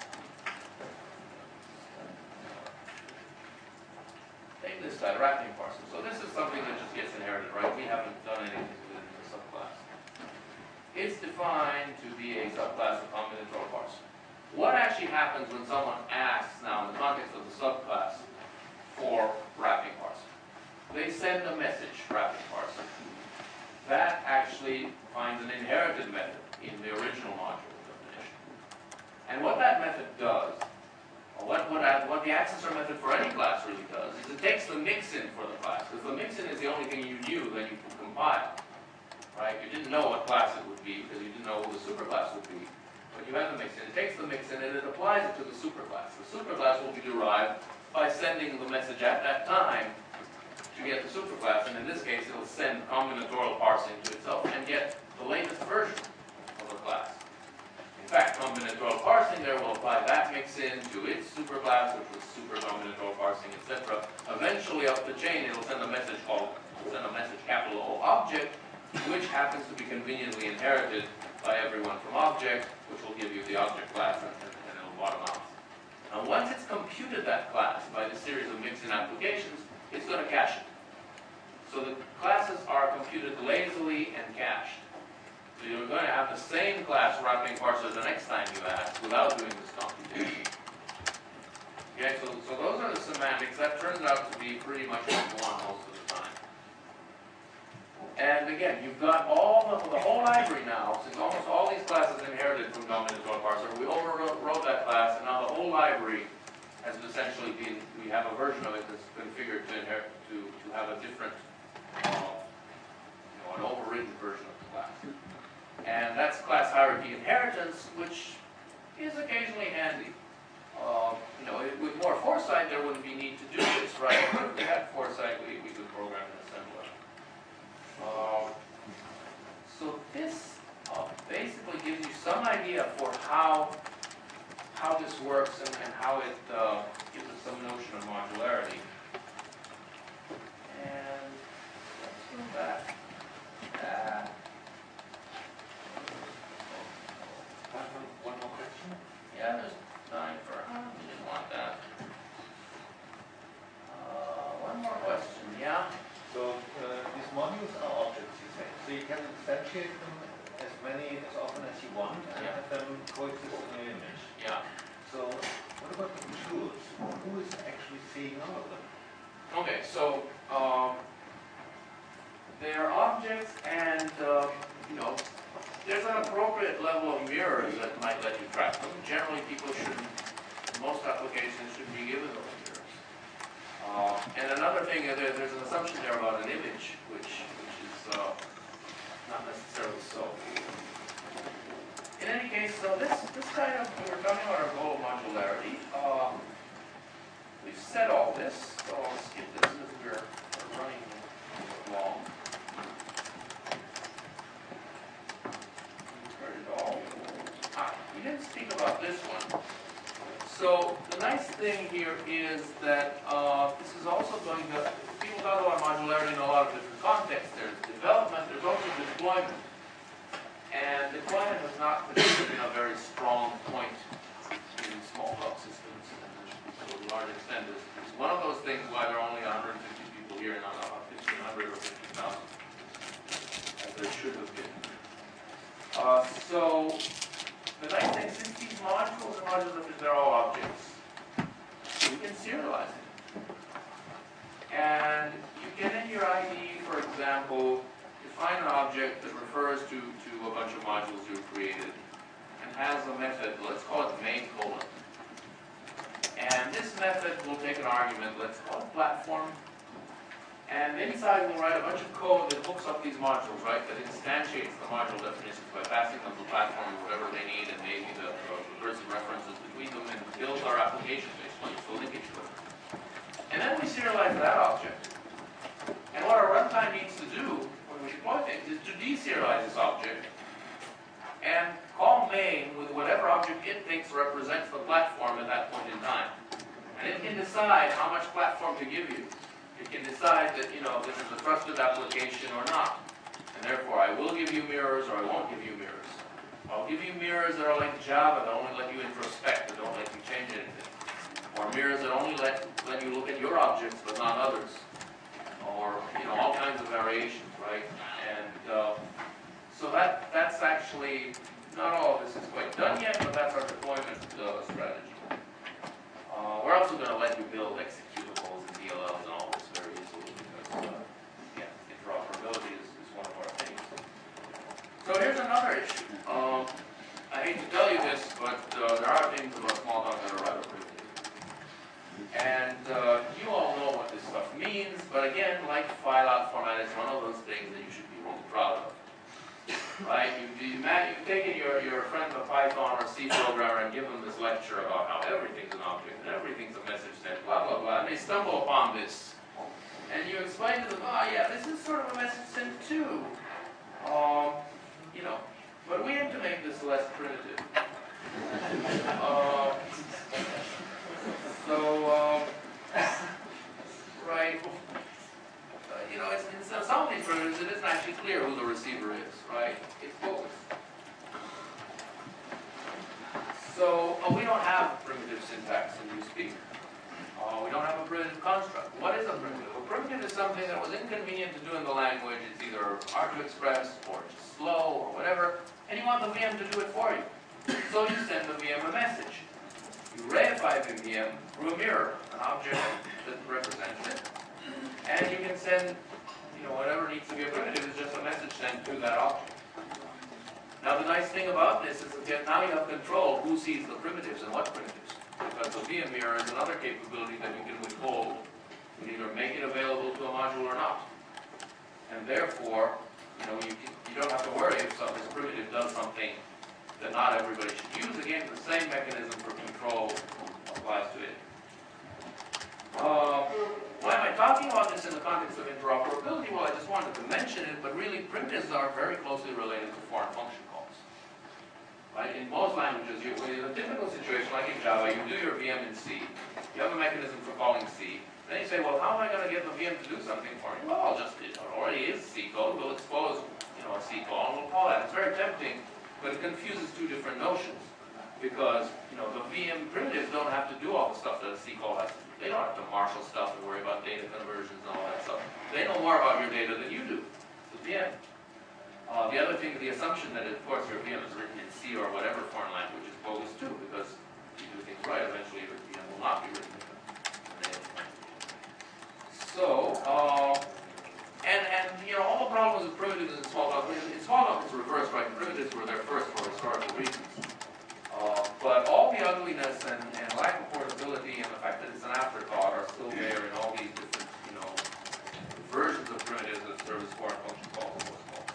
S3: take this guy, wrapping parser. So this is something that just gets inherited, right? We haven't done anything with it in the subclass. It's defined to be a subclass of combinatorial parser. What actually happens when someone asks now in the context of the subclass for wrapping parser? They send a message, wrapping parser. That actually finds an inherited method in the original module definition. And what that method does, or what, what, what the accessor method for any class really does, is it takes the mix-in for the class, because the mix-in is the only thing you knew when you compile. Right? You didn't know what class it would be, because you didn't know what the superclass would be. But you have the mix-in. It takes the mix-in and it applies it to the superclass. The superclass will be derived by sending the message at that time to get the superclass, and in this case it'll send combinatorial parsing to itself and get the latest version of the class. In fact, combinatorial parsing there will apply that mix-in to its superclass, which was super combinatorial parsing, et cetera. Eventually up the chain it'll send a message called, it'll send a message capital O object, which happens to be conveniently inherited by everyone from object, which will give you the object class, and, and, and it'll bottom out. Now once it's computed that class by the series of mix-in applications, it's going to cache it. So the classes are computed lazily and cached. you're going to have the same class wrapping parser the next time you ask without doing this computation. Okay, so, so those are the semantics. That turns out to be pretty much what you want most of the time. And again, you've got all the, the whole library now, since almost all these classes inherited from Dominant-One Parser. We overwrote that class, and now the whole library has essentially been, we have a version of it that's configured to inherit, to, to have a different, uh, you know, an overridden version of the class. And that's class hierarchy inheritance, which is occasionally handy. Uh, you know, it, with more foresight, there wouldn't be need to do this, right? But if we had foresight, we, we could program in assembler. Uh, so this uh, basically gives you some idea for how how this works and, and how it uh, gives us some notion of modularity. And let's go back. Uh, one more question? Yeah, there's time for, uh, we didn't want that. Uh, one more question, yeah?
S6: So uh, these modules are objects, you say. So you can instantiate them as many, as often as you want, and
S3: Yeah.
S6: have them coexist in your image.
S3: Yeah.
S6: So what about the tools? Who is actually seeing all of them?
S3: Okay, so um, they're objects, and uh, you know, there's an appropriate level of mirrors that might let you track them. Generally, people shouldn't. Most applications should be given those mirrors. Uh, and another thing, uh, there, there's an assumption there about an image, which which is uh, not necessarily so. In any case, so this this kind of, we were talking about our goal of modularity. Uh, we've said all this, so I'll skip this because we're, we're running long. We've heard it all. Ah, we didn't speak about this one. So the nice thing here is that uh, this is also going to, people talk about modularity in a lot of different contexts. There's development, there's also deployment. And deployment has not been a very strong point in small talk systems, and to a large extent is, is one of those things why there are only one hundred fifty people here and not fifteen hundred or fifty thousand, as there should have been. Uh, so, the nice thing, since these modules and modules, they're all objects, we can serialize it. And you can, in your I D E, for example, define an object that refers to, to a bunch of modules you've created and has a method, let's call it main colon. And this method will take an argument, let's call it platform. And inside we'll write a bunch of code that hooks up these modules, right, that instantiates the module definitions by passing them to the platform whatever they need and maybe the, the recursive references between them and builds our application based on the linkage to it. And then we serialize that object. And what our runtime needs to do when we deploy things is to deserialize this object and call main with whatever object it thinks represents the platform at that point in time. And it can decide how much platform to give you. It can decide that, you know, this is a trusted application or not. And therefore, I will give you mirrors or I won't give you mirrors. I'll give you mirrors that are like Java that only let you introspect, that don't let you change anything. Or mirrors that only let, let you look at your objects but not others. Or, you know, all kinds of variations, right? And uh, so that that's actually, not all of this is quite done yet, but that's our deployment uh, strategy. Uh, we're also going to let you build executables and D L Ls and all this very easily because, uh, yeah, interoperability is, is one of our things. So here's another issue. Um, I hate to tell you this, but uh, there are things about Smalltalk that are rather primitive. And uh, you all know what this stuff means, but again, like file out format, it's one of those things that you should be really proud of. Right? You've, you've, you've taken your, your friend a Python or C programmer and given them this lecture about how everything's an object and everything's a message sent, blah, blah, blah, and they stumble upon this. And you explain to them, oh yeah, this is sort of a message sent too. Um, you know, but we aim to make this less primitive. Uh, So, um, right, uh, you know, it's, in some of these primitives, it isn't actually clear who the receiver is, right? It's both. So, uh, we don't have primitive syntax in USpeak. Uh, we don't have a primitive construct. What is a primitive? A primitive is something that was inconvenient to do in the language. It's either hard to express, or just slow, or whatever. want the V M to do it for you. So you send the V M a message. You reify the V M through a mirror, an object that represents it. And you can send, you know, whatever needs to be a primitive is just a message sent to that object. Now the nice thing about this is that now you have control who sees the primitives and what primitives. Because the V M mirror is another capability that you can withhold. You can either make it available to a module or not. And therefore, you know, you, can, you don't have to worry if some, this primitive does something that not everybody should use. Again, the same mechanism for control applies to it. Uh, why am I talking about this in the context of interoperability? Well, I just wanted to mention it, but really primitives are very closely related to foreign function calls. Right? In most languages, you, in a typical situation like in Java, you do your V M in C. You have a mechanism for calling C. Then you say, well, how am I going to get the V M to do something for me? Well, I'll just, it already is C code. We'll expose, you know, a C call, and we'll call that. It's very tempting, but it confuses two different notions. Because, you know, the V M primitives don't have to do all the stuff that a C call has to do. They don't have to marshal stuff and worry about data conversions and all that stuff. They know more about your data than you do, the V M. Uh, the other thing, the assumption that, of course, your V M is written in C or whatever foreign language is bogus too, because if you do things right, eventually your V M will not be written in native language. So, uh, and, and, you know, all the problems with primitives in Smalltalk, in Smalltalk it's reversed, right? Primitives were there first for historical reasons. Uh, but all the ugliness and, and lack of portability and the fact that it's an afterthought are still there in all these different, you know, versions of primitives that serve as foreign function calls and what's called.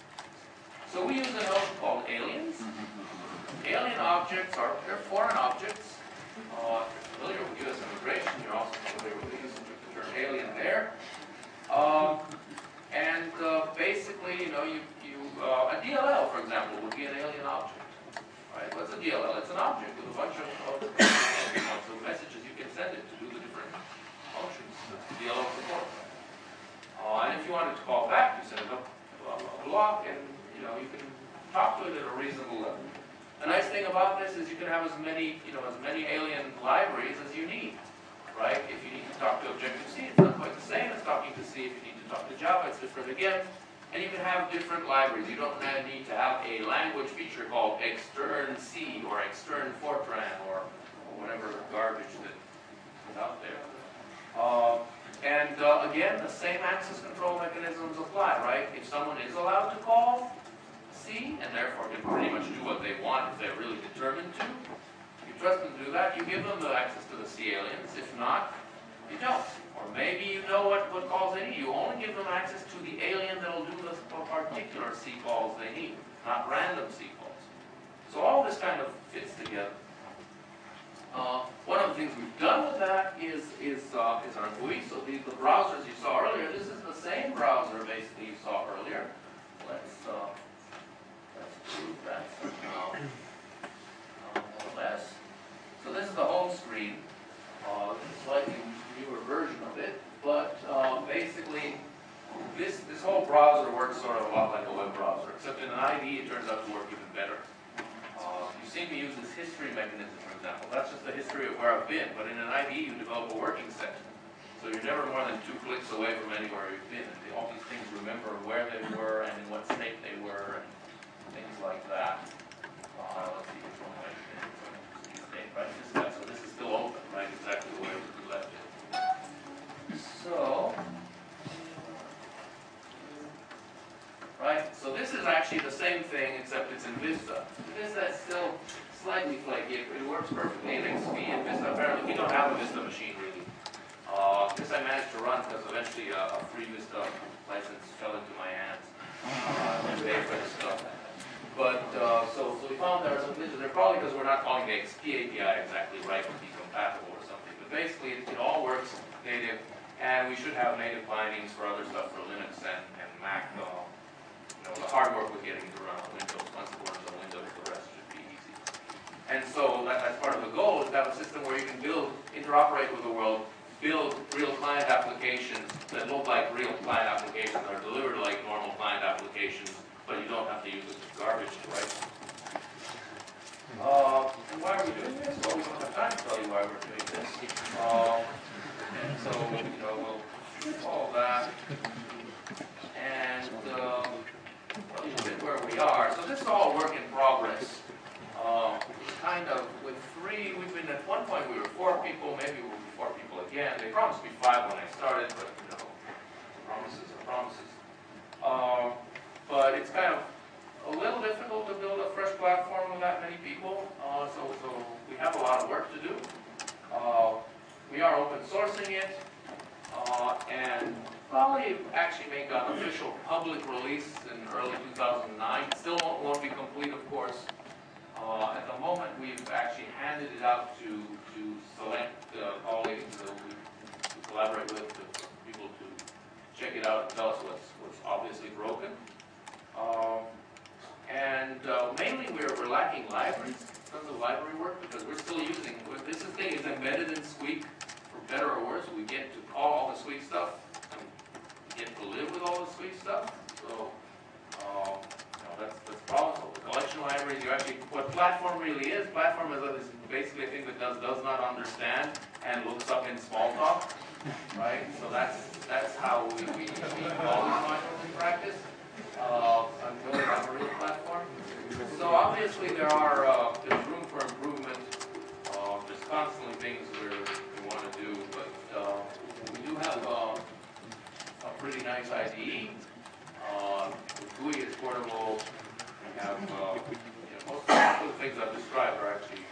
S3: So we use a notion called aliens. Alien objects are they're foreign objects. Uh, if you're familiar with U S immigration, you're also familiar with the use of the term alien there. Um, and uh, basically, you know, you, you uh, a D L L, for example, would be an alien object. Right? What's a D L L? It's an object with a bunch of, of, of messages you can send it to do the different functions that the D L L supports. Uh, and if you wanted to call back, you send it up to a block, and you know you can talk to it at a reasonable level. The nice thing about this is you can have as many, you know, as many alien libraries as you need. Right? If you need to talk to Objective-C, it's not quite the same as talking to C. If you need to talk to Java, it's different again. And you can have different libraries. You don't need to have a language feature called extern C or extern Fortran or, or whatever garbage that is out there. Uh, and uh, again, the same access control mechanisms apply, right? If someone is allowed to call C and therefore can pretty much do what they want if they're really determined to, you trust them to do that, you give them the access to the C aliens. If not, you don't. Or maybe you know what, what calls they need. You only give them access to the alien that will do the particular C calls they need, not random C calls. So all this kind of fits together. Uh, one of the things we've done with that is is uh, is our G U I. So these the browsers you saw earlier. This is the same browser basically you saw earlier. Let's uh, let's prove that somehow. Uh, more or less. So this is the home screen. Uh, slightly newer version of it, but uh, basically this this whole browser works sort of a lot like a web browser, except in an I D E it turns out to work even better. Uh, you see me use this history mechanism, for example. That's just the history of where I've been, but in an I D E you develop a working set. So you're never more than two clicks away from anywhere you've been. And all these things remember where they were and in what state they were and things like that. Uh, let's see which one might be in state, right? This guy, so this is still open, right? Exactly the way we left it. So, right, so this is actually the same thing except it's in Vista. Vista is still slightly flaky. It, it works perfectly in X P and Vista. Apparently we don't have a Vista machine really. Uh, this I managed to run because eventually uh, a free Vista license fell into my hands. Uh, I paid for this stuff. But, uh, so, so we found there are some glitches. They're probably because we're not calling the X P A P I exactly right to be compatible or something. But basically it, it all works native. And we should have native bindings for other stuff for Linux and, and Mac. Uh, you know, the hard work with getting to run on Windows. Once it runs on Windows, the rest should be easy. And so that, that's part of the goal, is to have a system where you can build, interoperate with the world, build real client applications that look like real client applications, are delivered like normal client applications, but you don't have to use it as garbage to write them. Uh, and why are we doing this? Well, we don't have time to tell you why we're doing this. Uh, And so, you know, we'll do all that. And um, a little bit where we are. start. So this is all work in progress. Uh, kind of with three, we've been at one point we were four people, maybe we'll be four people again. They promised me five when I started, but you know, promises are promises. Uh, but it's kind of a little difficult to build a fresh platform with that many people. Uh, so, so we have a lot of work to do. Uh, we are open sourcing it, uh, and probably actually make an official public release in early two thousand nine. Still won't, won't be complete, of course. Uh, at the moment, we've actually handed it out to to select uh, colleagues that we to collaborate with, to, for people to check it out and tell us what's what's obviously broken. Um, and uh, mainly, we're we're lacking libraries, tons of library work, because we're still using this thing is embedded in Squeak, for better or worse. We get to call all the Squeak stuff, and we get to live with all the Squeak stuff. So. Um, That's, that's the problem. So the collection libraries, you actually, what platform really is, platform is, a, is basically a thing that does does not understand and looks up in Smalltalk, right? So that's that's how we, we, we call these modules in practice uh, until we have a real platform. So obviously there are uh, there's room for improvement. Uh, there's constantly things we're, we want to do, but uh, we do have uh, a pretty nice I D E. Uh, the G U I is portable. We have uh, you know, most of the things I've described are actually.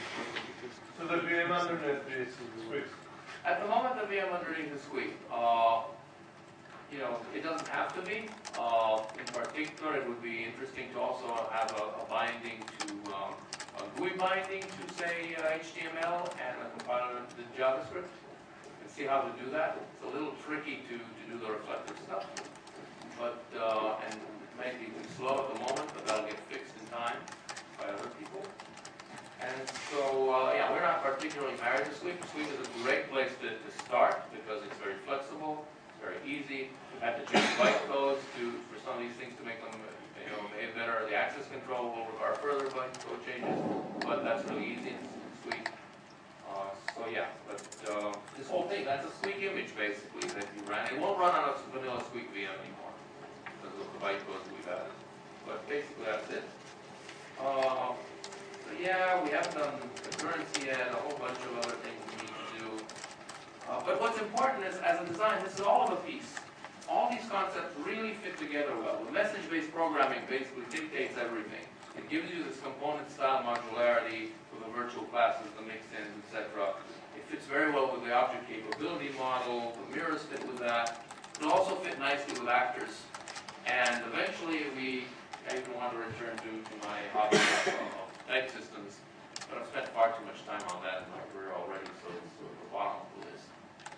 S8: So the V M underneath is Squeak.
S3: At the moment, the V M underneath is Squeak. Uh, you know, it doesn't have to be. Uh, in particular, it would be interesting to also have a, a binding to um, a G U I binding to say uh, H T M L and a compiler to JavaScript. And see how to do that. It's a little tricky to to do the reflective stuff. But, uh, and maybe too slow at the moment, but that'll get fixed in time by other people. And so, uh, yeah, we're not particularly married to Squeak. Squeak is a great place to, to start because it's very flexible, very easy. We've had to change bytecodes to, for some of these things to make them, you know, behave better. The access control will require further bytecode changes, but that's really easy in Squeak. Uh, so yeah, but uh, this whole thing, that's a Squeak image basically that you ran. It won't run on a vanilla Squeak V M anymore. Because of the bytecodes we've added. But basically that's it. Uh, so yeah, we haven't done the currency yet, a whole bunch of other things we need to do. Uh, but what's important is, as a design, this is all of a piece. All these concepts really fit together well. The message-based programming basically dictates everything. It gives you this component-style modularity with the virtual classes, the mix-ins, et cetera. It fits very well with the object capability model. The mirrors fit with that. It'll also fit nicely with actors. And eventually we, I even want to return to, to my hobby of uh, egg systems, but I've spent far too much time on that in my career already, so it's sort of the bottom of the list.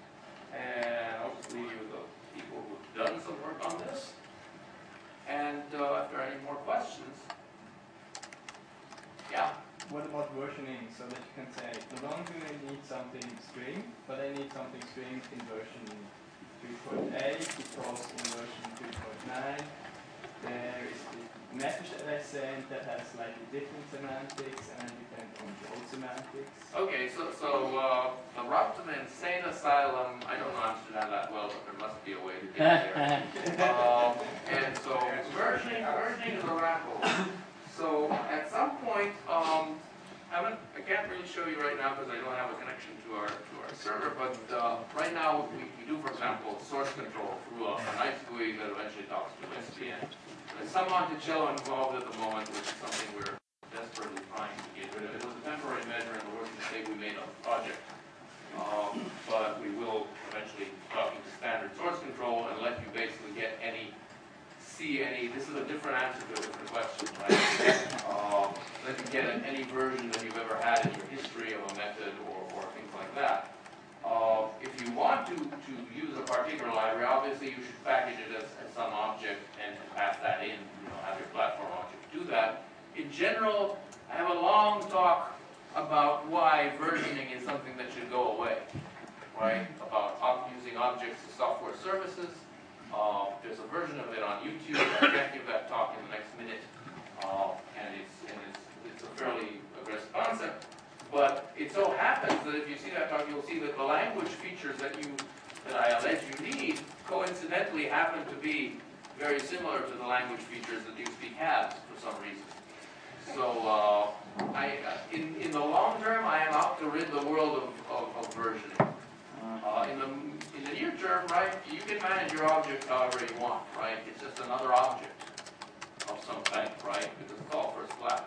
S3: And I'll just leave you with the people who've done some work on this. And uh, if there are any more questions, yeah?
S5: What about versioning, so that you can say, no longer I need something string, but I need something string in version three point eight because in version three point nine there is the message lesson that has slightly different semantics and you can control semantics.
S3: Okay, so so uh, the Rotterdam Insane Asylum, I don't know Amsterdam that well, but there must be a way to get there. um, and so versioning, versioning is a raffle. So at some point, um, I, haven't, I can't really show you right now because I don't have a connection to our to our server, but uh, right now we, we do, for example, source control through a, a nice G U I that eventually talks to S V N. There's some Monticello involved at the moment, which is something we're desperately trying to get rid of. It was a temporary measure and the worst mistake we made on the project. Um, but we will eventually talk into standard source control and let you basically get any see any, this is a different answer to a different question, right? Um, let you get any version that you've ever had in your history of a method or, or things like that. Uh, if you want to, to use a particular library, obviously you should package it as, as some object and pass that in, you know, have your platform object do that. In general, I have a long talk about why versioning is something that should go away, right? About ob using objects as software services. Uh, there's a version of it on YouTube. I can't give that talk in the next minute, uh, and it's and it's it's a fairly aggressive concept. But it so happens that if you see that talk, you'll see that the language features that you that I allege you need coincidentally happen to be very similar to the language features that USpeak has for some you can manage your object however you want, right? It's just another object of some type, right? Because it's all first class.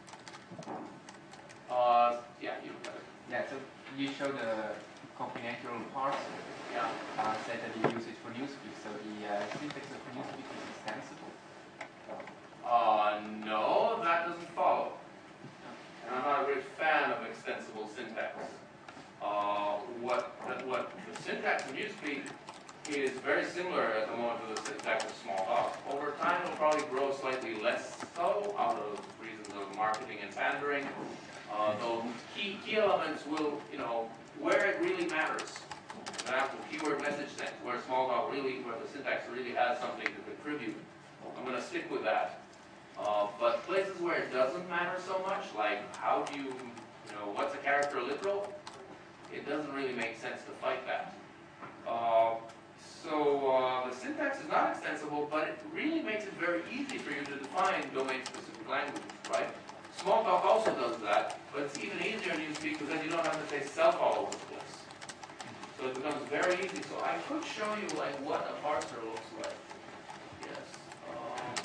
S3: Uh, yeah, you got it.
S11: Yeah, so you show the combinatorial parser.
S3: Yeah.
S11: Uh, said that you use it for newspeak, so the uh, syntax of newspeak is extensible.
S3: Uh, no, that doesn't follow. And I'm not a great fan of extensible syntax. Uh, what, what the syntax of newspeak is very similar at the moment to the syntax of Smalltalk. Over time, it'll probably grow slightly less so out of reasons of marketing and pandering. Uh, though key, key elements will, you know, where it really matters. For example, keyword message sent, where Smalltalk really, where the syntax really has something to contribute. I'm going to stick with that. Uh, but places where it doesn't matter so much, like how do you, you know, what's a character literal? It doesn't really make sense to fight that. Uh, so uh, the syntax is not extensible, but it really makes it very easy for you to define domain-specific languages, right? Smalltalk also does that, but it's even easier in newspeak because then you don't have to say self all over the place. So it becomes very easy. So I could show you like what a parser looks like. Yes. Um,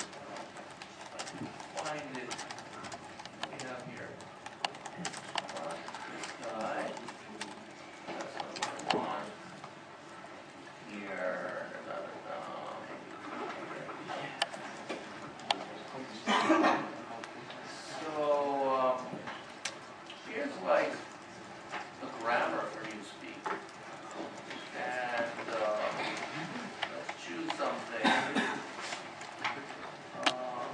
S3: find it. We have here. Uh, this guy. That's what I want. Here. Da, da, da. So um, here's like the grammar for newspeak. And uh, let's choose something. Uh,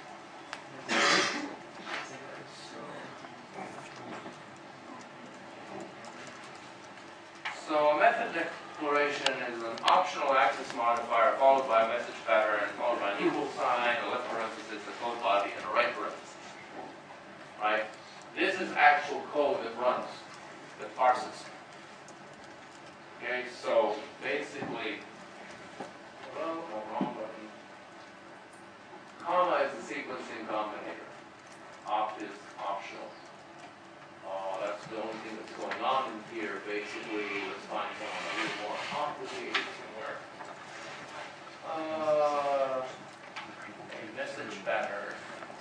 S3: so, so a method declaration is an optional access modifier followed by a message pattern, followed by an equal sign, a left parenthesis, a code body, and a right parenthesis. Right? This is actual code that runs, that parses. Okay, so basically, well, no, wrong button. Comma is the sequencing combinator. Opt is optional. Uh, that's the only thing that's going on in here. Basically, let's find something a little more complicated somewhere. Uh, a message pattern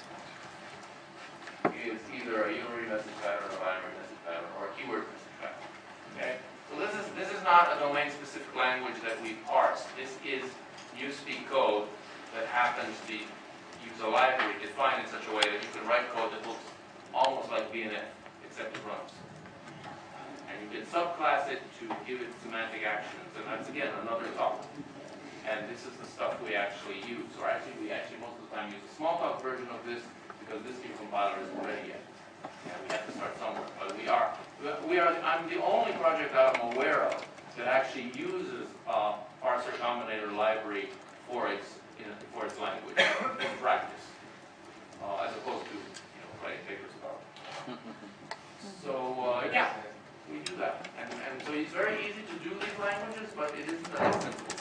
S3: is either a unary message pattern, a binary message pattern, or a keyword message pattern. Okay? So this is this is not a domain-specific language that we parse. This is newspeak code that happens to use a library defined in such a way that you can write code that looks almost like B N F, except it runs. And you can subclass it to give it semantic actions, and that's again another talk. And this is the stuff we actually use, or actually we actually most of the time use a Smalltalk version of this, because this new compiler isn't ready yet. And we have to start somewhere. But we are, we are, I'm the only project that I'm aware of that actually uses a parser combinator library for its, you know, for its language in practice, uh, as opposed to, you know, writing papers about it. So, uh, yeah, we do that. And, and so it's very easy to do these languages, but it isn't that simple.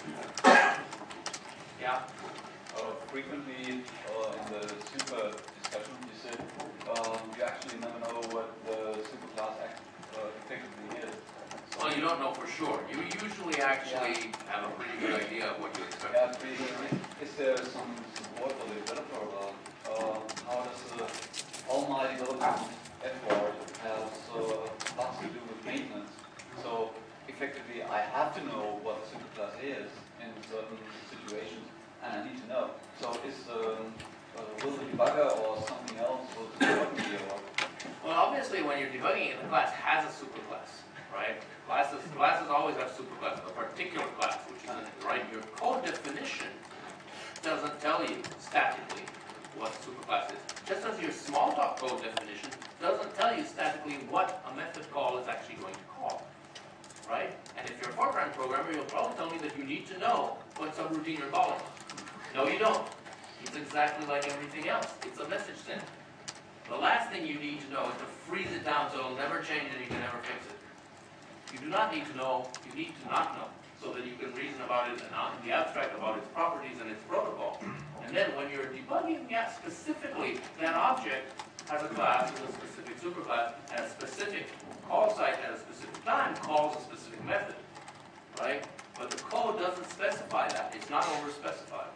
S3: Yeah?
S12: Uh, frequently uh, in the super discussion, you said um, you actually never know what the superclass act, uh, effectively is. So
S3: Well, you don't know for sure. You usually actually yeah. have a pretty good idea of what you expect.
S12: Yeah, pretty, is there some support for the developer? Uh, how does the almighty development effort have uh, lots to do with maintenance? So effectively, I have to know what the superclass is in certain situations. And I need to know. So is um, uh, will the debugger or something else will support me? Or?
S3: Well, obviously, when you're debugging it, the class has a superclass, right? Classes, classes always have superclasses, a particular class, which is in it, right? Your code definition doesn't tell you statically what superclass is. Just as your Smalltalk code definition doesn't tell you statically what a method call is actually going to call. Right? And if you're a Fortran programmer, you'll probably tell me that you need to know what subroutine you're calling. No, you don't. It's exactly like everything else. It's a message send. The last thing you need to know is to freeze it down so it'll never change and you can never fix it. You do not need to know, you need to not know, so that you can reason about it and in the abstract about its properties and its protocol. And then when you're debugging, yeah, specifically, that object has a class with a specific superclass and a specific call site at a specific time calls a specific method, right? But the code doesn't specify that. It's not over-specified.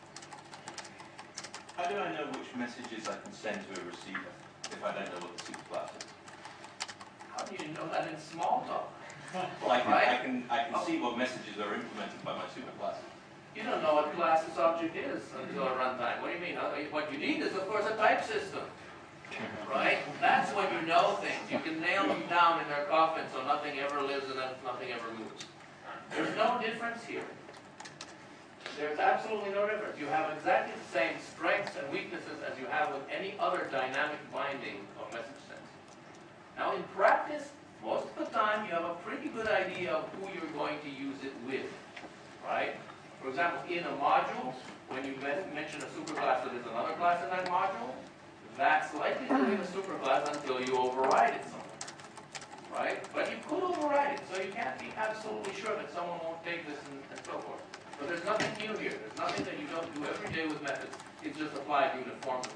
S10: How do I know which messages I can send to a receiver if I don't know what the superclass is?
S3: How do you know that in Smalltalk?
S10: Well, I can,
S3: Right?
S10: I can, I can see what messages are implemented by my superclass.
S3: You don't know what class this object is until a runtime. What do you mean? Uh, What you need is, of course, a type system. Right? That's when you know things. You can nail them down in their coffin so nothing ever lives and then nothing ever moves. There's no difference here. There's absolutely no difference. You have exactly the same strengths and weaknesses as you have with any other dynamic binding of message sense. Now in practice, most of the time you have a pretty good idea of who you're going to use it with. Right? For example, in a module, when you men- mention a superclass that is another class in that module, that's likely to be a superclass until you override it somewhere. Right? But you could override it, so you can't be absolutely sure that someone won't take this and, and so forth. But there's nothing new here. There's nothing that you don't do every day with methods. It's just applied uniformly.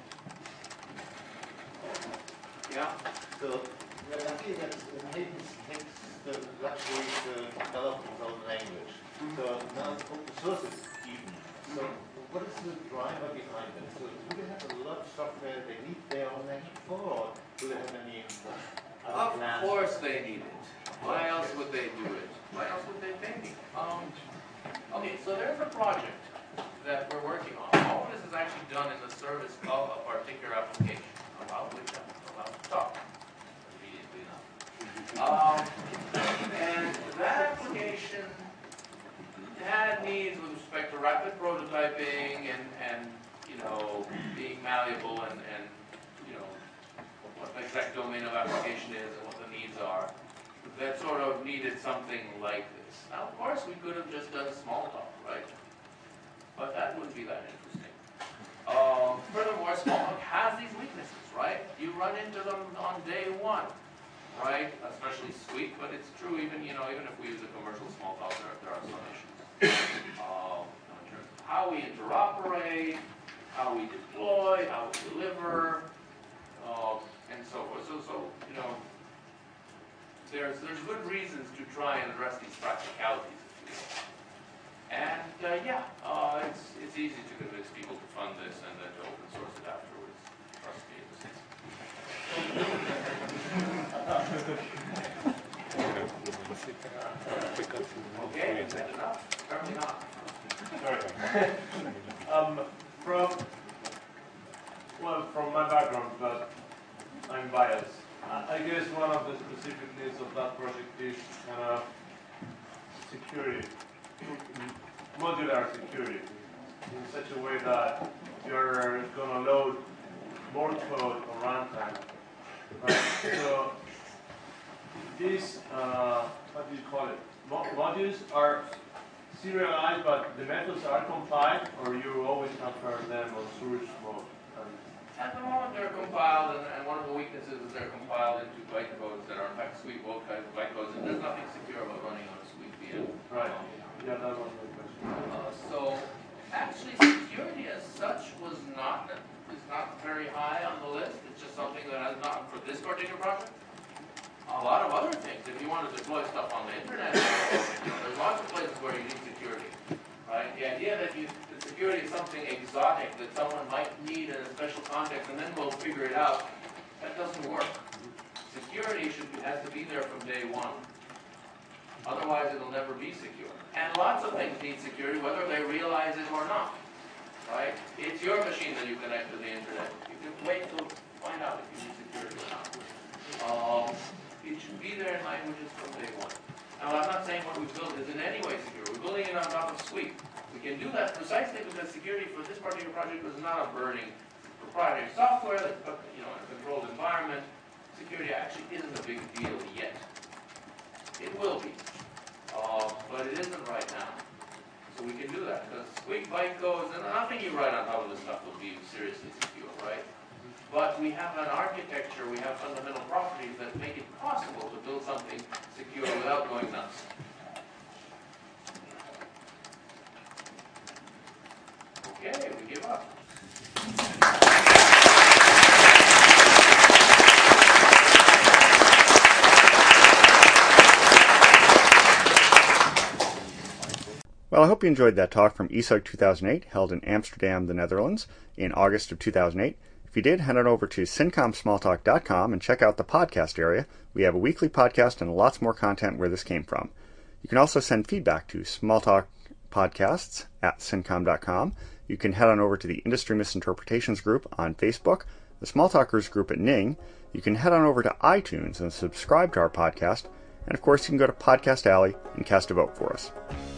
S3: Yeah?
S6: So, well, I think that Hayden takes the luxury to develop his own language. So now open source is even. So what is the driver behind it? So do they have a lot of software they need their own language for, or do they have any other
S3: Of
S6: plans?
S3: course they need it. Why else would they do it? Why else would they pay me? Um, okay, so there's a project that we're working on. All of this is actually done in the service of a particular application, about which I'm about to talk immediately now. Um, and that application had needs with respect to rapid prototyping and, and you know, being malleable and, and you know, what the exact domain of application is and what the needs are. That sort of needed something like this. Now, of course, we could have just done Smalltalk, right? But that wouldn't be that interesting. Um, furthermore, Smalltalk has these weaknesses, right? You run into them on day one, right? Especially Squeak, but it's true even, you know, even if we use a commercial Smalltalk, there, there are some issues. Um, in terms of how we interoperate, how we deploy, how we deliver, uh, and so forth. So, so you know, there's there's good reasons to try and address these practicalities, if you will. And uh, yeah, uh, it's it's easy to convince people to fund this and then to open source it afterwards. Trust me, okay, is that enough? Apparently not.
S8: Sorry. um, from, well, from my background, but I'm biased. I I guess one of the specific needs of that project is kind of security, modular security, in such a way that you're going to load more code on runtime. Right? So these, uh, what do you call it? Mo modules are serialized, but the methods are compiled, or you always transfer them on source mode.
S3: At the moment, they're compiled, and, and one of the weaknesses is they're compiled into bytecodes that are in fact Squeak both kinds of bytecodes, and there's nothing secure about running on a Squeak V M.
S8: Right. Yeah, that was my question.
S3: Uh, so, actually, security as such was not is not very high on the list. It's just something that has not for this particular project. A lot of other things. If you want to deploy stuff on the internet, you know, there's lots of places where you need security. Right? The idea that you that security is something exotic that someone might need in a special context, and then we'll figure it out. That doesn't work. Security should be, has to be there from day one. Otherwise, it'll never be secure. And lots of things need security, whether they realize it or not. Right? It's your machine that you connect to the internet. You can wait till find out if you need security or not. Um, it should be there in languages from day one. Now, I'm not saying what we built is in any way secure. We're building it on top of Squeak. We can do that precisely because security for this particular project was not a burning proprietary software that's you know in a controlled environment. Security actually isn't a big deal yet. It will be, uh, but it isn't right now. So we can do that because Squeak bytecodes and nothing you write on top of this stuff will be seriously secure, right? But we have an architecture, we have fundamental properties that make it possible to build something secure without going nuts. Okay, we give up.
S1: hope you enjoyed that talk from E S U G two thousand eight, held in Amsterdam, the Netherlands, in August of two thousand eight. If you did, head on over to syncom smalltalk dot com and check out the podcast area. We have a weekly podcast and lots more content where this came from. You can also send feedback to smalltalkpodcasts at syncom dot com. You can head on over to the Industry Misinterpretations group on Facebook, the Smalltalkers group at Ning. You can head on over to iTunes and subscribe to our podcast. And of course, you can go to Podcast Alley and cast a vote for us.